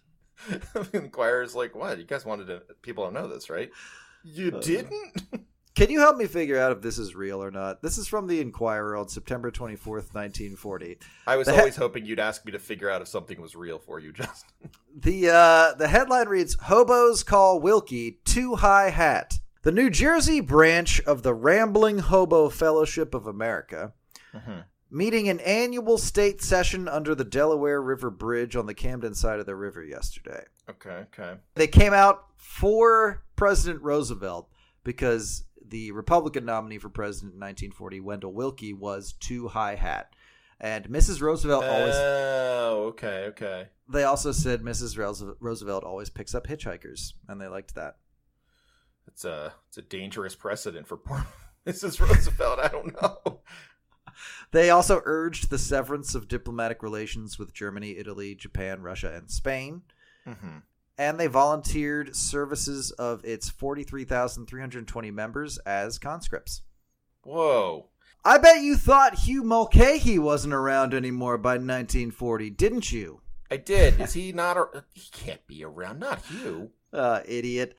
The Inquirer's like, what? You guys wanted people to know this, right? You didn't? Can you help me figure out if this is real or not? This is from the Inquirer on September 24th, 1940. I was always hoping you'd ask me to figure out if something was real for you, Justin. The headline reads, Hobos Call Wilkie Too High Hat. The New Jersey branch of the Rambling Hobo Fellowship of America meeting an annual state session under the Delaware River Bridge on the Camden side of the river yesterday. Okay. They came out for President Roosevelt because the Republican nominee for president in 1940, Wendell Willkie, was too high hat. And Mrs. Roosevelt always... Oh, okay. They also said Mrs. Roosevelt always picks up hitchhikers, and they liked that. It's a dangerous precedent for poor Mrs. Roosevelt. I don't know. They also urged the severance of diplomatic relations with Germany, Italy, Japan, Russia, and Spain. Mm-hmm. And they volunteered services of its 43,320 members as conscripts. Whoa. I bet you thought Hugh Mulcahy wasn't around anymore by 1940, didn't you? I did. Is he not? He can't be around. Not Hugh. Idiot.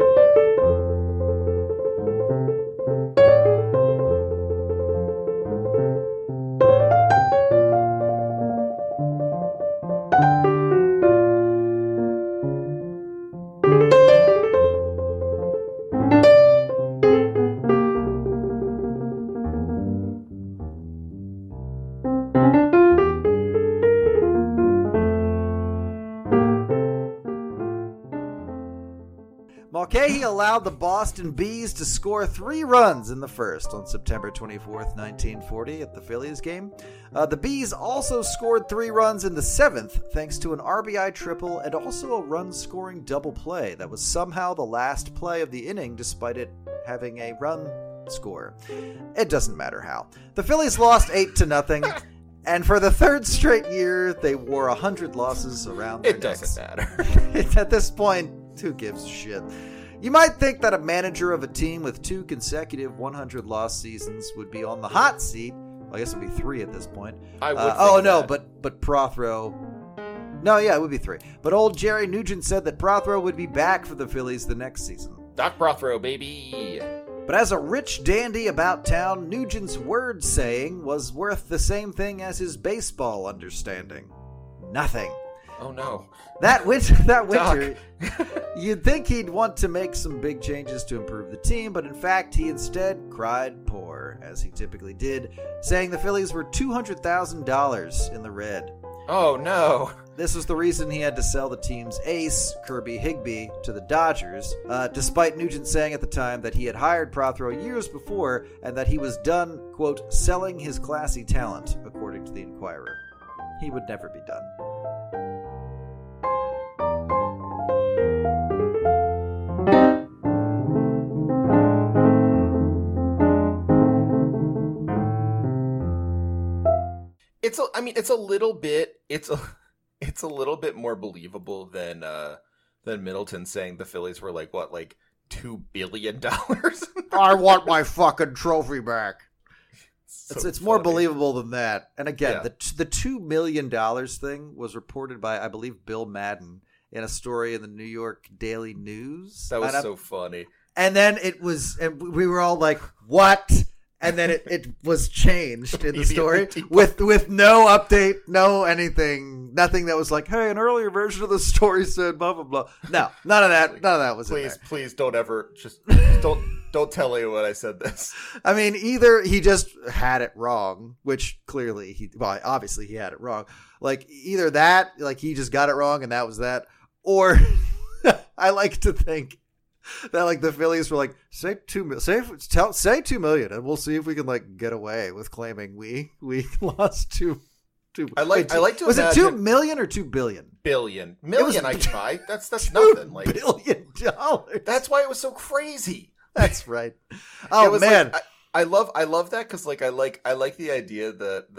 Mulcahy allowed the Boston Bees to score 3 runs in the first on September 24th, 1940 at the Phillies game. The Bees also scored 3 runs in the 7th thanks to an RBI triple and also a run-scoring double play that was somehow the last play of the inning despite it having a run score. It doesn't matter how. The Phillies lost 8-0, and for the 3rd straight year, they wore 100 losses around their necks. It doesn't matter. At this point, who gives a shit? You might think that a manager of a team with 2 consecutive 100-loss seasons would be on the hot seat. Well, I guess it would be 3 at this point. I would think that. But Prothero... No, yeah, it would be 3. But old Jerry Nugent said that Prothero would be back for the Phillies the next season. Doc Prothero, baby. But as a rich dandy about town, Nugent's word saying was worth the same thing as his baseball understanding. Nothing. Oh, no. That winter, you'd think he'd want to make some big changes to improve the team, but in fact, he instead cried poor, as he typically did, saying the Phillies were $200,000 in the red. Oh, no. This was the reason he had to sell the team's ace, Kirby Higbee, to the Dodgers, despite Nugent saying at the time that he had hired Prothero years before and that he was done, quote, selling his classy talent, according to the Inquirer. He would never be done. It's a little bit more believable than Middleton saying the Phillies were like $2 billion. I want my fucking trophy back. It's more funny. believable than that. And again, Yeah. the $2 million thing was reported by, I believe, Bill Madden in a story in the New York Daily News. That was so funny. And then it was, and we were all like, what? And then it was changed in the story with no update, no anything, nothing that was like, hey, an earlier version of the story said blah, blah, blah. No, none of that was in there. Please don't ever, just don't tell anyone I said this. I mean, either he just had it wrong, which clearly obviously he had it wrong. Like either that, like he just got it wrong and that was that. Or I like to think that like the Phillies were like, say $2 million and we'll see if we can like get away with claiming we lost $2 I like to was imagine, it $2 million or $2 billion? Million I can buy. That's nothing. Like $2 billion. That's why it was so crazy. That's right. Oh man. Like, I love that because like I like the idea that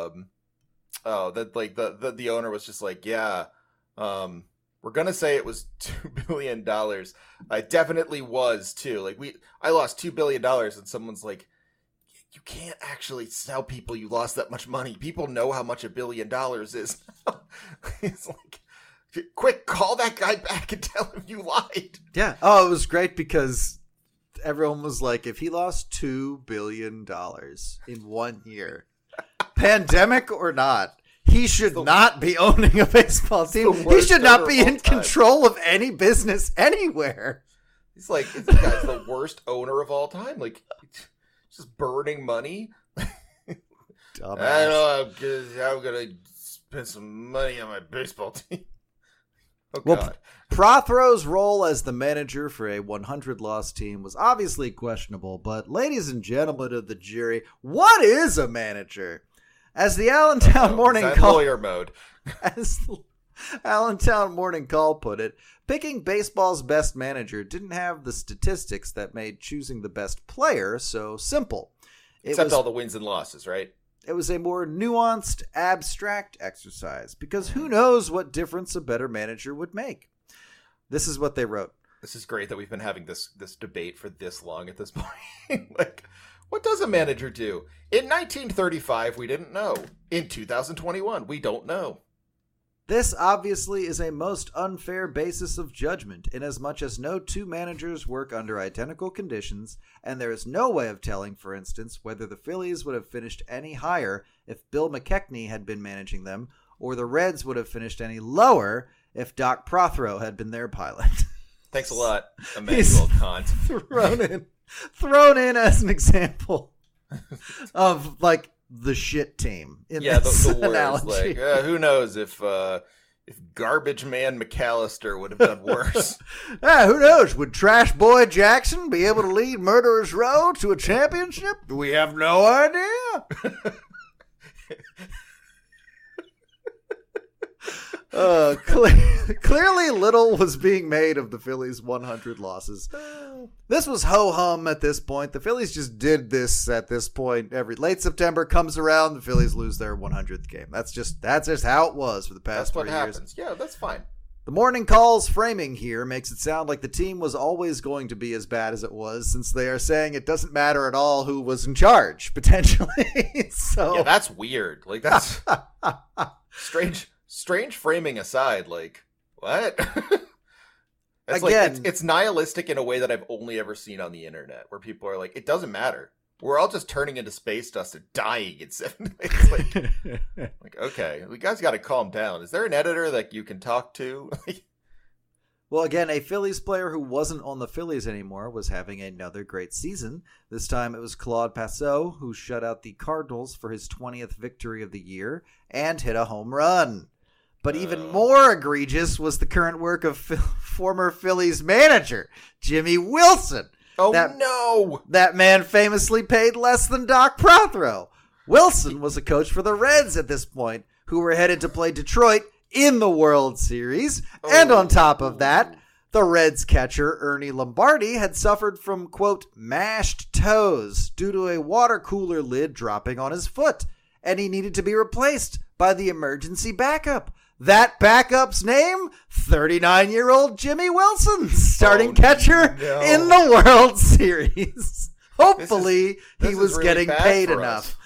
the owner was just like, yeah, we're gonna say it was $2 billion. I definitely was too. Like I lost $2 billion, and someone's like, you can't actually tell people you lost that much money. People know how much $1 billion is. It's like, quick, call that guy back and tell him you lied. Yeah. Oh, it was great because everyone was like, if he lost $2 billion in 1 year, pandemic or not, he should not be owning a baseball team. He should not be in control of any business anywhere. He's like, this guy's the worst owner of all time. Like, just burning money. Dumbass. I know I'm gonna spend some money on my baseball team. Oh, Well, God. Prothero's role as the manager for a 100-loss team was obviously questionable, but ladies and gentlemen of the jury, what is a manager? As the Allentown Morning Is that Call, lawyer mode. as the Allentown Morning Call put it, picking baseball's best manager didn't have the statistics that made choosing the best player so simple. Except all the wins and losses, right? It was a more nuanced, abstract exercise, because who knows what difference a better manager would make. This is what they wrote. This is great that we've been having this debate for this long at this point. Like, what does a manager do? In 1935, we didn't know. In 2021, we don't know. This obviously is a most unfair basis of judgment, inasmuch as no two managers work under identical conditions, and there is no way of telling, for instance, whether the Phillies would have finished any higher if Bill McKechnie had been managing them, or the Reds would have finished any lower if Doc Prothero had been their pilot. Thanks a lot, Emmanuel Kant. thrown in as an example of, like, the shit team in this the worst. analogy. Like, who knows if Garbage Man McAllister would have done worse. Who knows? Would Trash Boy Jackson be able to lead Murderers Row to a championship? We have no idea. Clearly little was being made of the Phillies' 100 losses. This was ho-hum at this point. The Phillies just did this at this point. Every late September comes around, the Phillies lose their 100th game. That's just how it was for the past 3 years. That's what happens. Yeah, that's fine. The Morning Call's framing here makes it sound like the team was always going to be as bad as it was, since they are saying it doesn't matter at all who was in charge, potentially. So yeah, that's weird. Like, that's strange framing aside. Like, what? It's Again, like it's nihilistic in a way that I've only ever seen on the internet, where people are like, it doesn't matter. We're all just turning into space dust and dying in 7 days. Like, okay, you guys got to calm down. Is there an editor that you can talk to? Well, again, a Phillies player who wasn't on the Phillies anymore was having another great season. This time it was Claude Passau, who shut out the Cardinals for his 20th victory of the year and hit a home run. But even more egregious was the current work of former Phillies manager, Jimmy Wilson. Oh, no! That man famously paid less than Doc Prothero. Wilson was a coach for the Reds at this point, who were headed to play Detroit in the World Series. And on top of that, the Reds catcher, Ernie Lombardi, had suffered from, quote, mashed toes due to a water cooler lid dropping on his foot, and he needed to be replaced by the emergency backup. That backup's name, 39-year-old Jimmy Wilson, starting catcher in the World Series. Hopefully, he was really getting paid enough.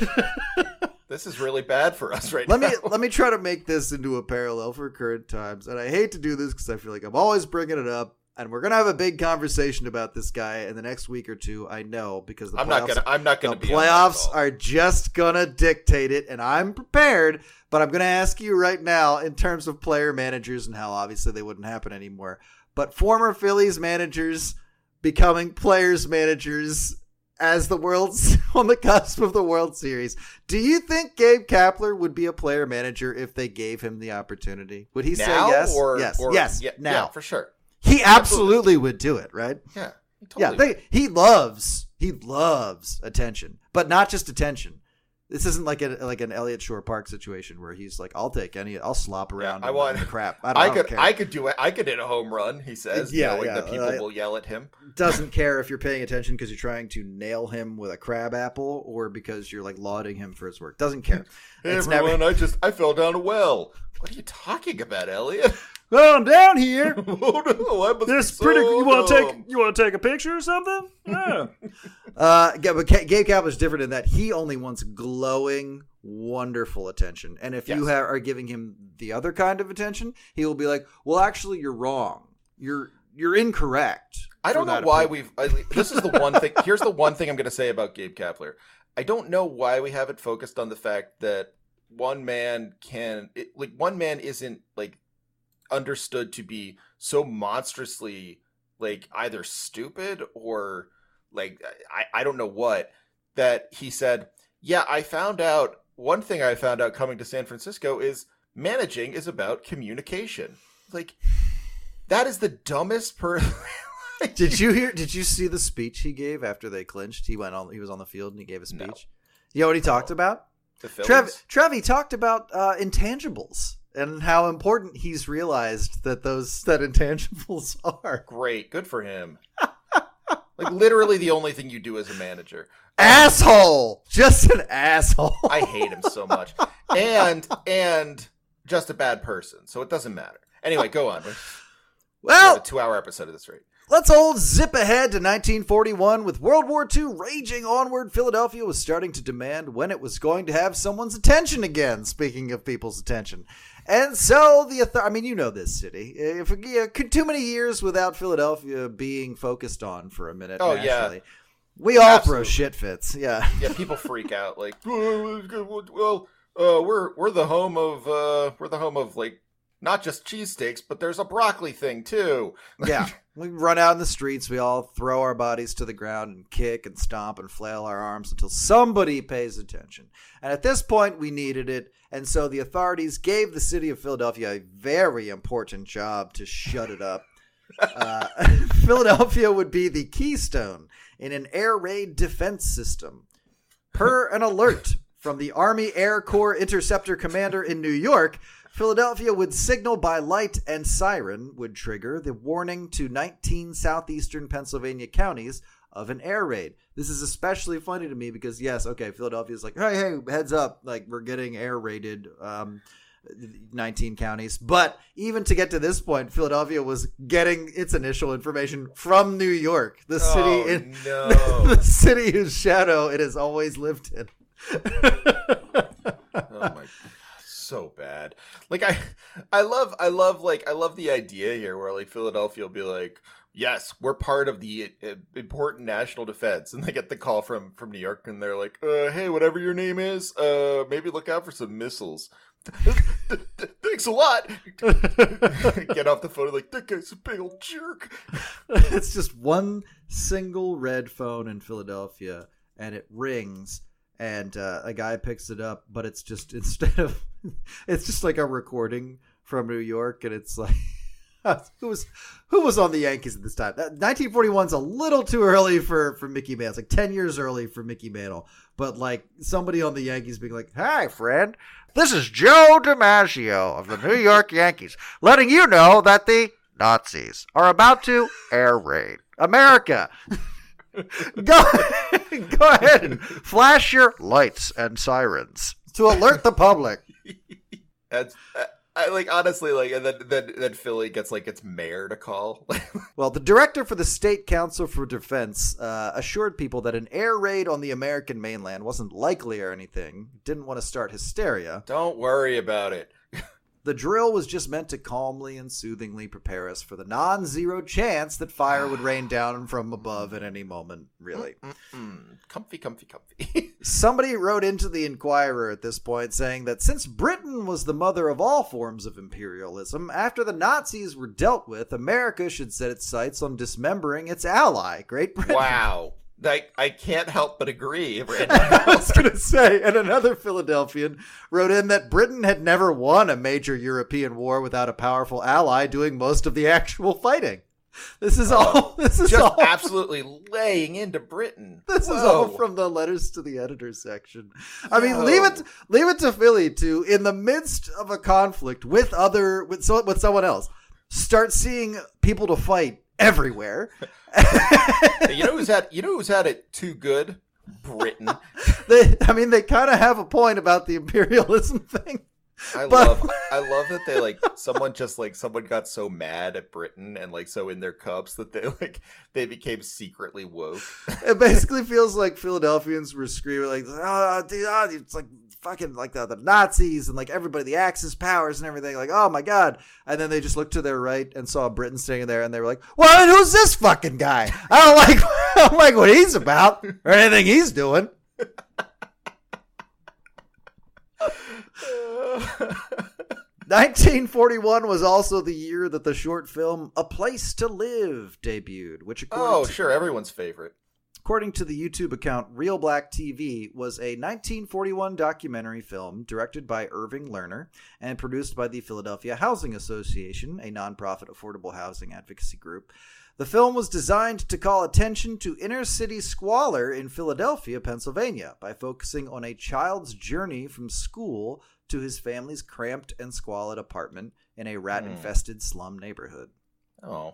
This is really bad for us right now. now. Let me try to make this into a parallel for current times. And I hate to do this because I feel like I'm always bringing it up. And we're gonna have a big conversation about this guy in the next week or two. I know, because the playoffs are just gonna dictate it, and I'm prepared. But I'm gonna ask you right now, in terms of player managers and how obviously they wouldn't happen anymore. But former Phillies managers becoming players managers as the world's on the cusp of the World Series. Do you think Gabe Kapler would be a player manager if they gave him the opportunity? Would he say yes? Yes. Now, yeah, for sure. He absolutely would do it, right? Yeah. He loves attention, but not just attention. This isn't like an Elliott Shore Park situation where he's like, I'll slop around. I want crap. I could do it. I could hit a home run. He says, knowing that people will yell at him. Doesn't care if you're paying attention because you're trying to nail him with a crab apple or because you're like lauding him for his work. Doesn't care. Hey, everyone, I fell down a well. What are you talking about, Elliott? Well, I'm down here. Oh no, this is pretty. You want to take a picture or something? Yeah. But Gabe Kapler's different in that he only wants glowing, wonderful attention, and if you are giving him the other kind of attention, he will be like, "Well, actually, you're wrong. You're incorrect." I don't know why this is the one thing. Here's the one thing I'm going to say about Gabe Kapler. I don't know why we haven't focused on the fact that one man isn't like understood to be so monstrously like either stupid or like I don't know what, that he said, Yeah, one thing I found out coming to San Francisco is managing is about communication. Like, that is the dumbest Did you see the speech he gave after they clinched? He was on the field and he gave a speech. No. You know what he talked about? The Phillies? Trev, he talked about intangibles and how important he's realized that intangibles are. Great. Good for him. Like, literally the only thing you do as a manager. Asshole! Just an asshole. I hate him so much. And just a bad person, so it doesn't matter. Anyway, go on. Well, a 2-hour episode of this rate. Let's old zip ahead to 1941. With World War II raging onward, Philadelphia was starting to demand when it was going to have someone's attention again, speaking of people's attention. And so you know this city. If too many years without Philadelphia being focused on for a minute. Oh, nationally, yeah. We all throw shit fits. Yeah. Yeah, people freak out like, well, we're the home of like not just cheesesteaks, but there's a broccoli thing too. Yeah. We run out in the streets, we all throw our bodies to the ground and kick and stomp and flail our arms until somebody pays attention. And at this point, we needed it, and so the authorities gave the city of Philadelphia a very important job to shut it up. Philadelphia would be the keystone in an air raid defense system. Per an alert from the Army Air Corps Interceptor Commander in New York, Philadelphia would signal by light and siren would trigger the warning to 19 southeastern Pennsylvania counties of an air raid. This is especially funny to me because, yes, okay, Philadelphia's like, hey, heads up, like we're getting air raided, 19 counties. But even to get to this point, Philadelphia was getting its initial information from New York, the city whose shadow it has always lived in. Oh my God. So bad. Like I love the idea here where like Philadelphia will be like, yes, we're part of the important national defense, and they get the call from New York and they're like, hey, whatever your name is, maybe look out for some missiles. Thanks a lot. Get off the phone like, that guy's a big old jerk. It's just one single red phone in Philadelphia and it rings. And a guy picks it up, but it's just it's just like a recording from New York, and it's like who was on the Yankees at this time? 1941's a little too early for Mickey Mantle. It's like 10 years early for Mickey Mantle, but like somebody on the Yankees being like, "Hi, friend, this is Joe DiMaggio of the New York Yankees, letting you know that the Nazis are about to air raid America." Go ahead and flash your lights and sirens to alert the public. I like honestly like, and then Philly gets like its mayor to call. Well, the director for the State Council for Defense assured people that an air raid on the American mainland wasn't likely or anything. Didn't want to start hysteria. Don't worry about it. The drill was just meant to calmly and soothingly prepare us for the non-zero chance that fire would rain down from above at any moment, really. Comfy. Somebody wrote into the Inquirer at this point saying that since Britain was the mother of all forms of imperialism, after the Nazis were dealt with, America should set its sights on dismembering its ally, Great Britain. Wow. I can't help but agree. I was going to say, and another Philadelphian wrote in that Britain had never won a major European war without a powerful ally doing most of the actual fighting. This is all absolutely laying into Britain. This is all from the letters to the editor section. I mean, leave it to Philly to, in the midst of a conflict with someone else, start seeing people to fight everywhere. You know who's had it too good? Britain. They kind of have a point about the imperialism thing. I love that someone got so mad at Britain and like so in their cups that they became secretly woke. It basically feels like Philadelphians were screaming like, it's like fucking like the Nazis and like everybody, the Axis powers and everything, like, oh my God. And then they just looked to their right and saw Britain standing there and they were like, well, who's this fucking guy? I don't like what he's about or anything he's doing. 1941 was also the year that the short film A Place to Live debuted, which sure, everyone's favorite. according to the YouTube account Real Black TV, was a 1941 documentary film directed by Irving Lerner and produced by the Philadelphia Housing Association, a nonprofit affordable housing advocacy group. The film was designed to call attention to inner-city squalor in Philadelphia, Pennsylvania, by focusing on a child's journey from school to his family's cramped and squalid apartment in a rat-infested slum neighborhood. Oh.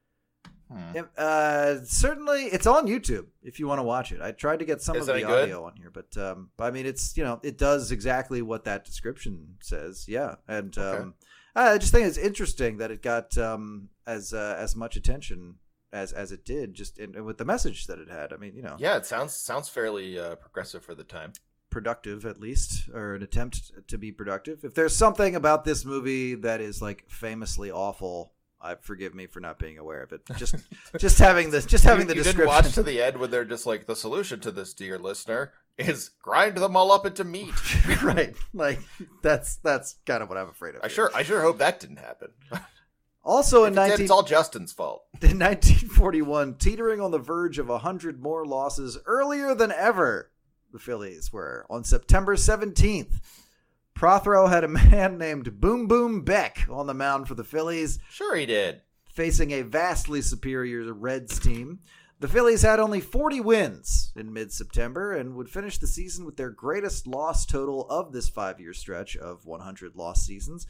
Certainly, it's on YouTube if you want to watch it. I tried to get some of the audio on here, but I mean, it's it does exactly what that description says. Yeah, and I just think it's interesting that it got as much attention as it did, just with the message that it had. I mean, yeah, it sounds fairly progressive for the time. Productive, at least, or an attempt to be productive. If there's something about this movie that is like famously awful, forgive me for not being aware of it. Just having the description. You didn't watch to the end when they're just like, the solution to this, dear listener, is grind them all up into meat. Right. Like that's kind of what I'm afraid of. I sure hope that didn't happen. Also it's all Justin's fault. In 1941, teetering on the verge of 100 more losses earlier than ever, the Phillies were. On September 17th, Prothero had a man named Boom Boom Beck on the mound for the Phillies. Sure he did. Facing a vastly superior Reds team. The Phillies had only 40 wins in mid-September and would finish the season with their greatest loss total of this 5-year stretch of 100 lost seasons.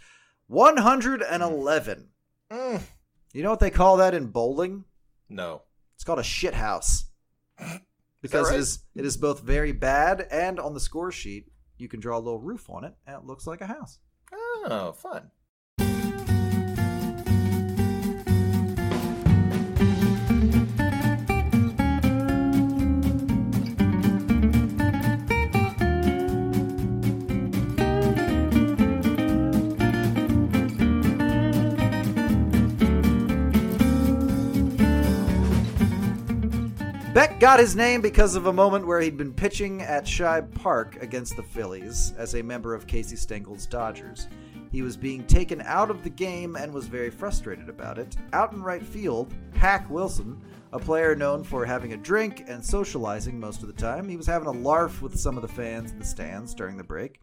111. You know what they call that in bowling? No. It's called a shit house. Because it is both very bad, and on the score sheet, you can draw a little roof on it, and it looks like a house. Oh, fun. Beck got his name because of a moment where he'd been pitching at Shibe Park against the Phillies as a member of Casey Stengel's Dodgers. He was being taken out of the game and was very frustrated about it. Out in right field, Hack Wilson, a player known for having a drink and socializing most of the time, he was having a larf with some of the fans in the stands during the break.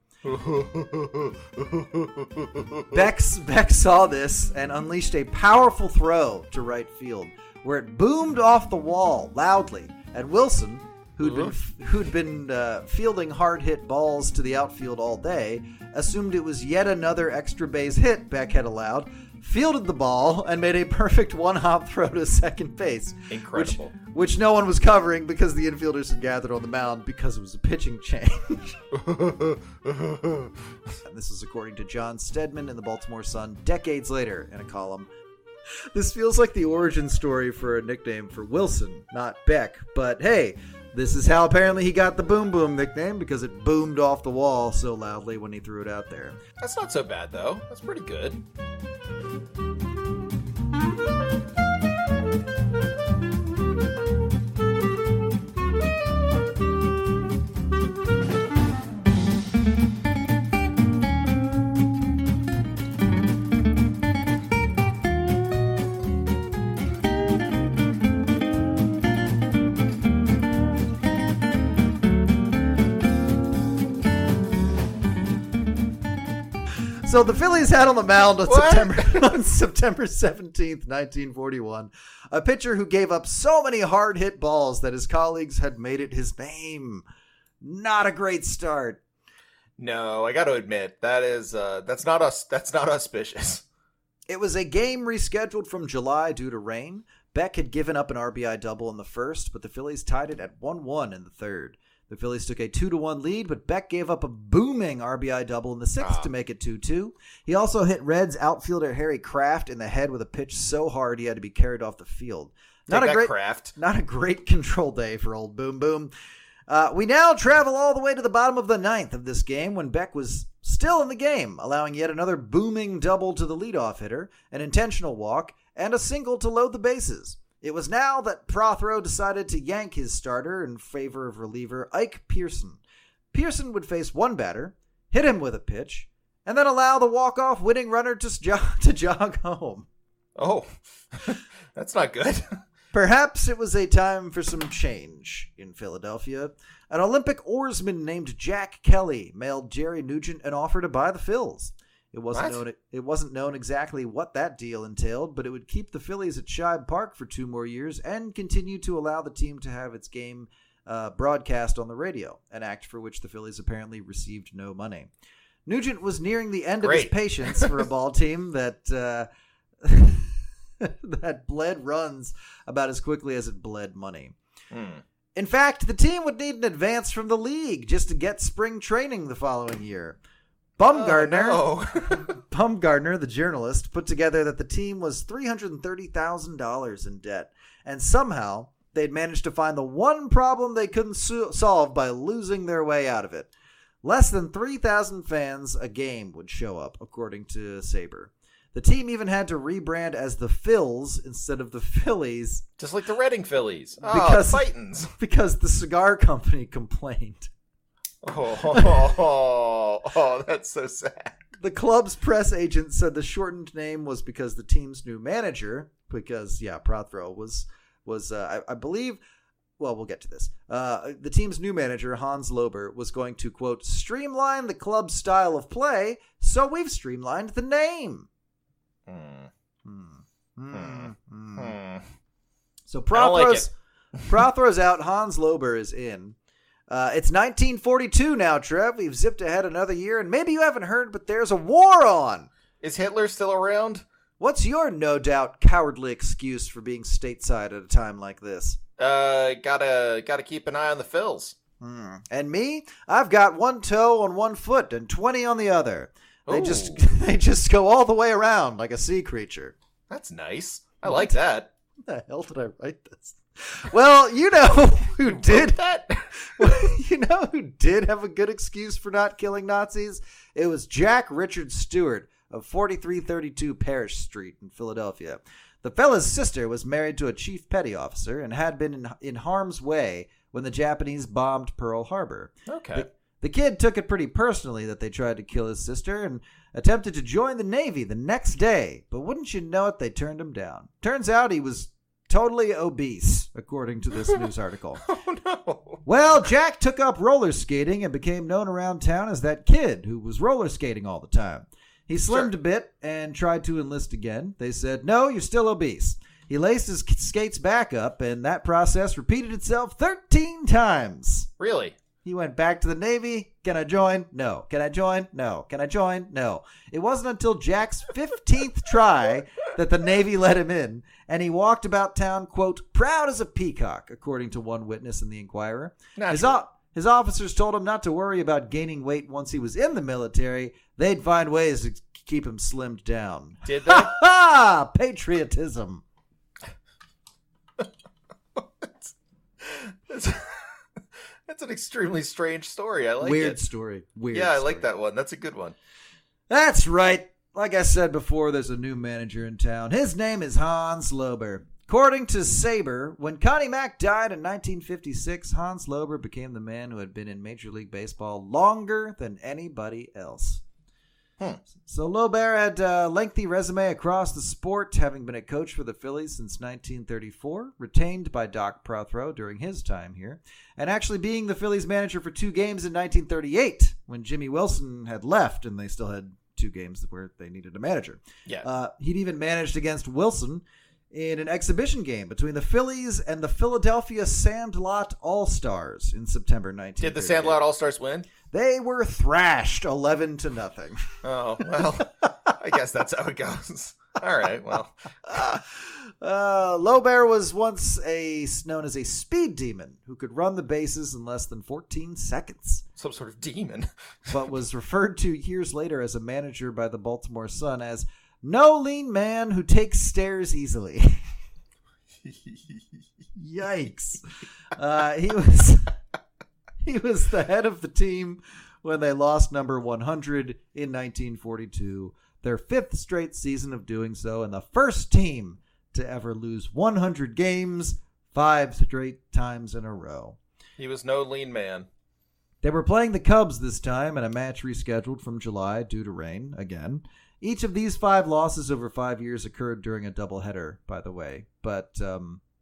Beck saw this and unleashed a powerful throw to right field, where it boomed off the wall loudly, and Wilson, who'd been fielding hard-hit balls to the outfield all day, assumed it was yet another extra base hit Beck had allowed, fielded the ball, and made a perfect one-hop throw to second base. Incredible. Which no one was covering because the infielders had gathered on the mound because it was a pitching change. And this is according to John Stedman in the Baltimore Sun decades later in a column. This feels like the origin story for a nickname for Wilson, not Beck. But hey, this is how apparently he got the Boom Boom nickname, because it boomed off the wall so loudly when he threw it out there. That's not so bad, though. That's pretty good. So the Phillies had on the mound on September 17th, 1941, a pitcher who gave up so many hard-hit balls that his colleagues had made it his name. Not a great start. No, I got to admit, that's not auspicious. It was a game rescheduled from July due to rain. Beck had given up an RBI double in the first, but the Phillies tied it at 1-1 in the third. The Phillies took a 2-1 lead, but Beck gave up a booming RBI double in the sixth to make it 2-2. He also hit Reds outfielder Harry Kraft in the head with a pitch so hard he had to be carried off the field. Not a great control day for old Boom Boom. We now travel all the way to the bottom of the ninth of this game when Beck was still in the game, allowing yet another booming double to the leadoff hitter, an intentional walk, and a single to load the bases. It was now that Prothero decided to yank his starter in favor of reliever Ike Pearson. Pearson would face one batter, hit him with a pitch, and then allow the walk-off winning runner to jog home. Oh, that's not good. Perhaps it was a time for some change in Philadelphia. An Olympic oarsman named Jack Kelly mailed Jerry Nugent an offer to buy the Phils. It wasn't known exactly what that deal entailed, but it would keep the Phillies at Shibe Park for 2 more years and continue to allow the team to have its game broadcast on the radio, an act for which the Phillies apparently received no money. Nugent was nearing the end of his patience for a ball team that that bled runs about as quickly as it bled money. In fact, the team would need an advance from the league just to get spring training the following year. Bumgardner, the journalist, put together that the team was $330,000 in debt, and somehow they'd managed to find the one problem they couldn't solve by losing their way out of it. Less than 3,000 fans a game would show up, according to Saber. The team even had to rebrand as the Phils instead of the Phillies. Just like the Reading Phillies. Because, Titans. Because the cigar company complained. Oh, that's so sad. The club's press agent said the shortened name was because the team's new manager, Prothro was I believe, well, we'll get to this. The team's new manager, Hans Lober, was going to, quote, streamline the club's style of play, so we've streamlined the name. So Prothro's out, Hans Lober is in. It's 1942 now, Trev. We've zipped ahead another year, and maybe you haven't heard, but there's a war on. Is Hitler still around? What's your no doubt cowardly excuse for being stateside at a time like this? Gotta keep an eye on the Phils. And me? I've got 1 toe on 1 foot and 20 on the other. They just go all the way around like a sea creature. That's nice. I like that. What the hell did I write this? Well, you know who did that? You know who did have a good excuse for not killing Nazis? It was Jack Richard Stewart of 4332 Parish Street in Philadelphia. The fella's sister was married to a chief petty officer and had been in harm's way when the Japanese bombed Pearl Harbor. Okay. The kid took it pretty personally that they tried to kill his sister and attempted to join the Navy the next day, but wouldn't you know it, they turned him down. Turns out he was totally obese, according to this news article. Oh, no. Well, Jack took up roller skating and became known around town as that kid who was roller skating all the time. He slimmed a bit and tried to enlist again. They said, no, you're still obese. He laced his skates back up, and that process repeated itself 13 times. Really? He went back to the Navy. Can I join? No. Can I join? No. Can I join? No. It wasn't until Jack's 15th try that the Navy let him in, and he walked about town, quote, proud as a peacock, according to one witness in the Inquirer. His officers told him not to worry about gaining weight once he was in the military. They'd find ways to keep him slimmed down. Did they? Ha ha! Patriotism. That's an extremely strange story. I like it. Weird story. I like that one. That's a good one. That's right. Like I said before, there's a new manager in town. His name is Hans Lober. According to Saber, when Connie Mack died in 1956, Hans Lober became the man who had been in Major League Baseball longer than anybody else. So Lober had a lengthy resume across the sport, having been a coach for the Phillies since 1934, retained by Doc Prothro during his time here, and actually being the Phillies manager for 2 games in 1938 when Jimmy Wilson had left and they still had 2 games where they needed a manager. Yeah. He'd even managed against Wilson in an exhibition game between the Phillies and the Philadelphia Sandlot All-Stars in September 1938. Did the Sandlot All-Stars win? They were thrashed 11-0. Oh, well, I guess that's how it goes. All right, well. Lober was once known as a speed demon who could run the bases in less than 14 seconds. Some sort of demon. But was referred to years later as a manager by the Baltimore Sun as no lean man who takes stairs easily. Yikes. He was the head of the team when they lost number 100 in 1942, their 5th straight season of doing so, and the first team to ever lose 100 games 5 straight times in a row. He was no lean man. They were playing the Cubs this time in a match rescheduled from July due to rain again. Each of these 5 losses over 5 years occurred during a doubleheader, by the way. But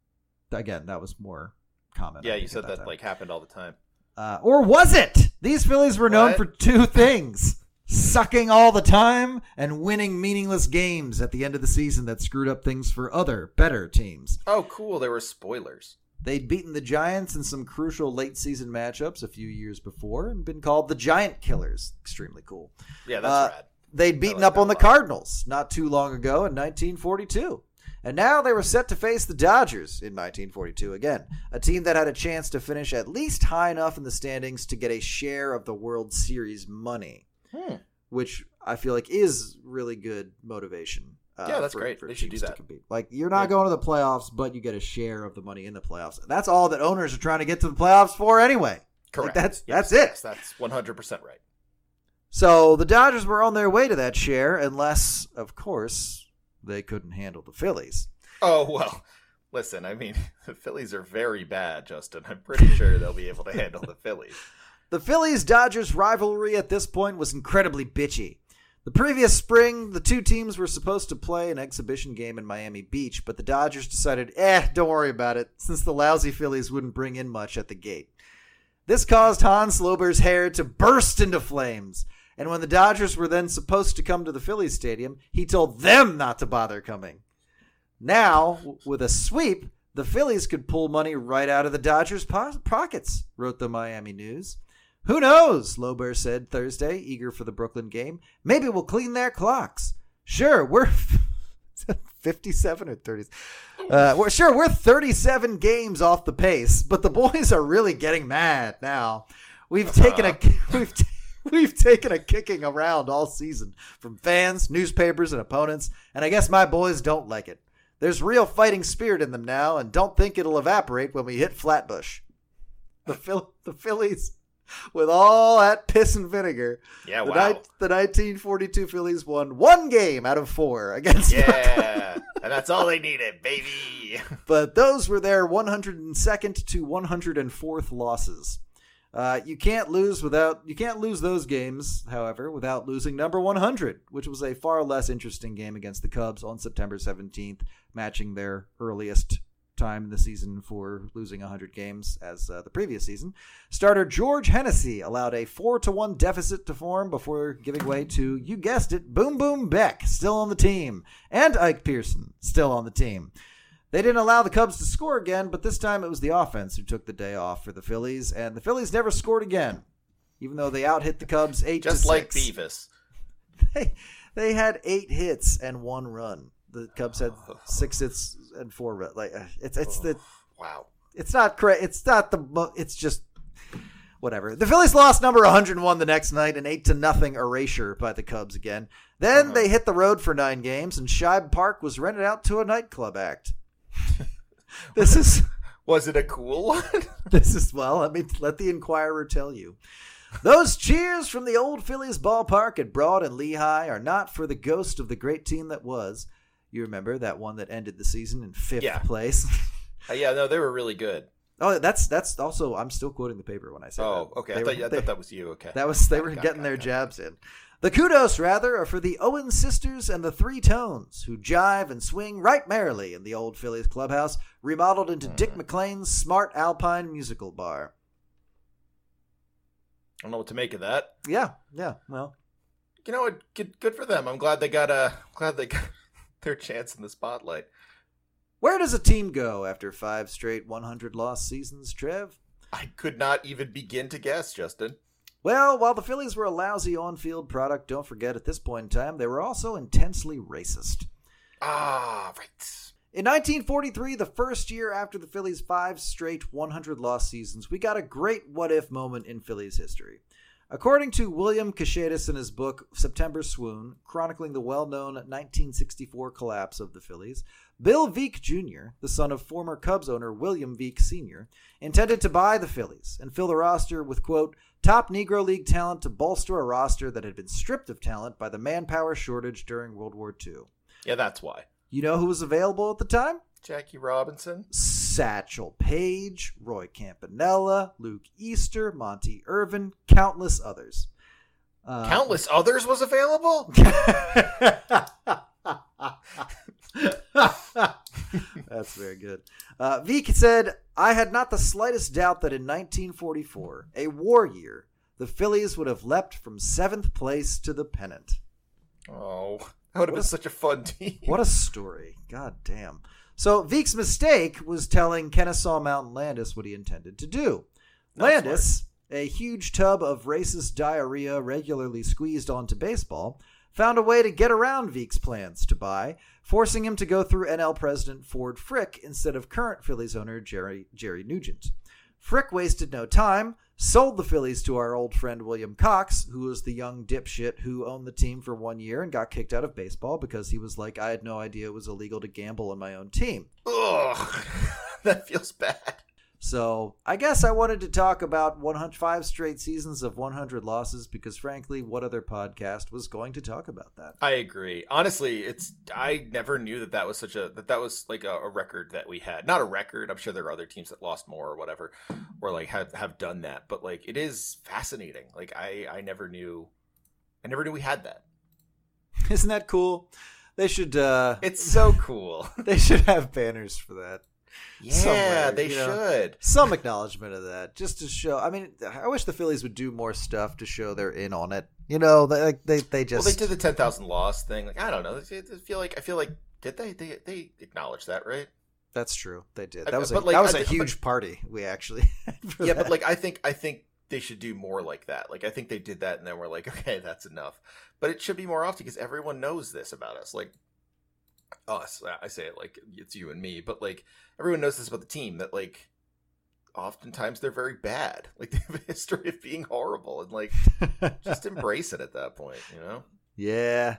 again, that was more common. Yeah, you said that like happened all the time. Or was it? These Phillies were known for two things: sucking all the time and winning meaningless games at the end of the season that screwed up things for other, better teams. Oh, cool. There were spoilers. They'd beaten the Giants in some crucial late-season matchups a few years before and been called the Giant Killers. Extremely cool. Yeah, that's rad. They'd beaten up on the Cardinals not too long ago in 1942. And now they were set to face the Dodgers in 1942 again, a team that had a chance to finish at least high enough in the standings to get a share of the World Series money, which I feel like is really good motivation. Yeah, that's great. They should do that. Like, you're not going to the playoffs, but you get a share of the money in the playoffs. That's all that owners are trying to get to the playoffs for anyway. Correct. Like, that's it. Yes, that's 100% right. So the Dodgers were on their way to that share unless, of course, they couldn't handle the Phillies. Oh, well, listen, I mean, the Phillies are very bad, Justin. I'm pretty sure they'll be able to handle the Phillies. The Phillies-Dodgers rivalry at this point was incredibly bitchy. The previous spring, the two teams were supposed to play an exhibition game in Miami Beach, but the Dodgers decided, don't worry about it, since the lousy Phillies wouldn't bring in much at the gate. This caused Hans Slober's hair to burst into flames. And when the Dodgers were then supposed to come to the Phillies stadium, he told them not to bother coming. Now, with a sweep, the Phillies could pull money right out of the Dodgers' pockets, wrote the Miami News. Who knows, Slober said Thursday, eager for the Brooklyn game. Maybe we'll clean their clocks. Sure, we're 57 or 30. We're 37 games off the pace, but the boys are really getting mad now. We've taken a kicking around all season from fans, newspapers, and opponents, and I guess my boys don't like it. There's real fighting spirit in them now, and don't think it'll evaporate when we hit Flatbush. The Phillies, with all that piss and vinegar, the 1942 Phillies won one game out of 4 against and that's all they needed, baby. But those were their 102nd to 104th losses. You can't lose those games, however, without losing number 100, which was a far less interesting game against the Cubs on September 17th, matching their earliest time in the season for losing 100 games as the previous season. Starter George Hennessy allowed a 4-1 deficit to form before giving way to, you guessed it, Boom Boom Beck, still on the team, and Ike Pearson, still on the team. They didn't allow the Cubs to score again, but this time it was the offense who took the day off for the Phillies, and the Phillies never scored again, even though they out-hit the Cubs 8-6. Just like Beavis. They had 8 hits and 1 run. The Cubs had 6 hits and 4 runs. Wow. It's not correct. It's just whatever. The Phillies lost number 101 the next night, an 8-0 erasure by the Cubs again. Then they hit the road for 9 games, and Shibe Park was rented out to a nightclub act. Was it a cool one? Let the Inquirer tell you. Those cheers from the old Phillies ballpark at Broad and Lehigh are not for the ghost of the great team that was. You remember that one that ended the season in 5th place? They were really good. Oh, that's also, I'm still quoting the paper when I say that. Oh, okay. I thought that was you. Okay. They were getting their jabs in. The kudos, rather, are for the Owen sisters and the Three Tones, who jive and swing right merrily in the old Phillies clubhouse, remodeled into Dick McLean's Smart Alpine musical bar. I don't know what to make of that. Yeah. Well, you know what? Good for them. I'm glad they got their chance in the spotlight. Where does a team go after 5 straight 100-loss seasons, Trev? I could not even begin to guess, Justin. Well, while the Phillies were a lousy on-field product, don't forget at this point in time, they were also intensely racist. Ah, right. In 1943, the first year after the Phillies' 5 straight 100-loss seasons, we got a great what-if moment in Phillies history. According to William Cashadis in his book September Swoon, chronicling the well-known 1964 collapse of the Phillies, Bill Veeck Jr., the son of former Cubs owner William Veeck Sr., intended to buy the Phillies and fill the roster with, quote, top Negro League talent to bolster a roster that had been stripped of talent by the manpower shortage during World War II. Yeah, that's why. You know who was available at the time? Jackie Robinson. Satchel Paige, Roy Campanella, Luke Easter, Monty Irvin, countless others. Countless others was available? That's very good. Veek said, I had not the slightest doubt that in 1944, a war year, the Phillies would have leapt from 7th place to the pennant. Oh, that would have been such a fun team. What a story. God damn. So Veek's mistake was telling Kennesaw Mountain Landis what he intended to do. Landis, a huge tub of racist diarrhea regularly squeezed onto baseball, found a way to get around Veek's plans to buy, forcing him to go through NL president Ford Frick instead of current Phillies owner Jerry Nugent. Frick wasted no time, sold the Phillies to our old friend William Cox, who was the young dipshit who owned the team for 1 year and got kicked out of baseball because he was like, I had no idea it was illegal to gamble on my own team. Ugh, that feels bad. So I guess I wanted to talk about 105 straight seasons of 100 losses because, frankly, what other podcast was going to talk about that? I agree. Honestly, I never knew that was that was like a record that we had. Not a record. I'm sure there are other teams that lost more or whatever, or like have done that. But like, it is fascinating. Like I never knew we had that. Isn't that cool? They should. It's so cool. They should have banners for that. Yeah, somewhere, they should. Some acknowledgement of that, just to show. I mean, I wish the Phillies would do more stuff to show they're in on it. You know, they just. Well, they did the 10,000 loss thing. Like, I don't know. I feel like did they acknowledge that, right? That's true. They did. That was a huge party. We actually. Yeah, but like I think they should do more like that. Like I think they did that, and then we're like, okay, that's enough. But it should be more often because everyone knows this about us. Like. Us, I say it like it's you and me, but like everyone knows this about the team that like oftentimes they're very bad. Like they have a history of being horrible, and like just embrace it at that point, you know? Yeah.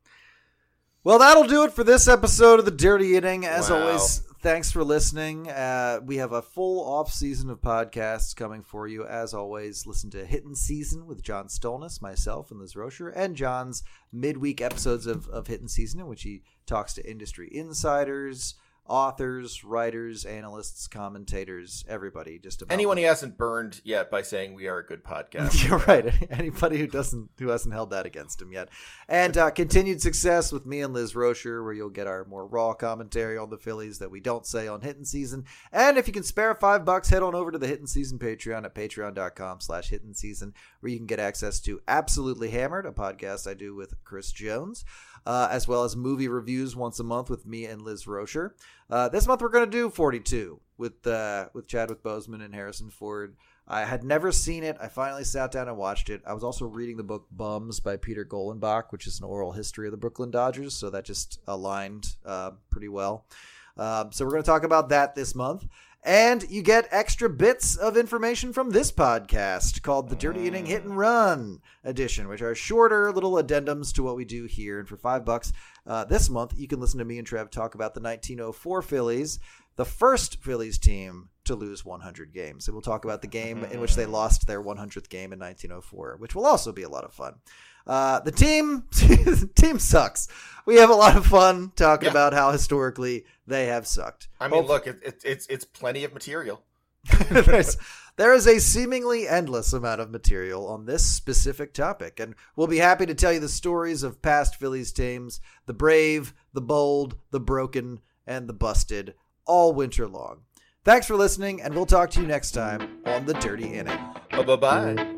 Well, that'll do it for this episode of The Dirty Inning. As always, thanks for listening. We have a full off season of podcasts coming for you. As always, listen to Hittin' Season with John Stolnis, myself, and Liz Rocher, and John's midweek episodes of Hittin' Season, in which he talks to industry insiders, authors, writers, analysts, commentators, everybody. Just about anyone he hasn't burned yet by saying we are a good podcast. You're right. Anybody who hasn't held that against him yet. And continued success with me and Liz Rocher, where you'll get our more raw commentary on the Phillies that we don't say on Hittin' Season. And if you can spare $5, head on over to the Hittin' Season Patreon at patreon.com/Hittin' Season, where you can get access to Absolutely Hammered, a podcast I do with Chris Jones, as well as movie reviews once a month with me and Liz Rocher. This month we're going to do 42 with Chadwick Boseman and Harrison Ford. I had never seen it. I finally sat down and watched it. I was also reading the book Bums by Peter Golenbach, which is an oral history of the Brooklyn Dodgers, so that just aligned pretty well. So we're going to talk about that this month. And you get extra bits of information from this podcast called the Dirty Inning Hit and Run edition, which are shorter little addendums to what we do here. And for $5 this month, you can listen to me and Trev talk about the 1904 Phillies, the first Phillies team to lose 100 games. And we'll talk about the game in which they lost their 100th game in 1904, which will also be a lot of fun. The team sucks. We have a lot of fun talking about how historically they have sucked. I mean, look, it's plenty of material. There is a seemingly endless amount of material on this specific topic, and we'll be happy to tell you the stories of past Phillies teams, the brave, the bold, the broken, and the busted, all winter long. Thanks for listening, and we'll talk to you next time on The Dirty Inning. Bye-bye.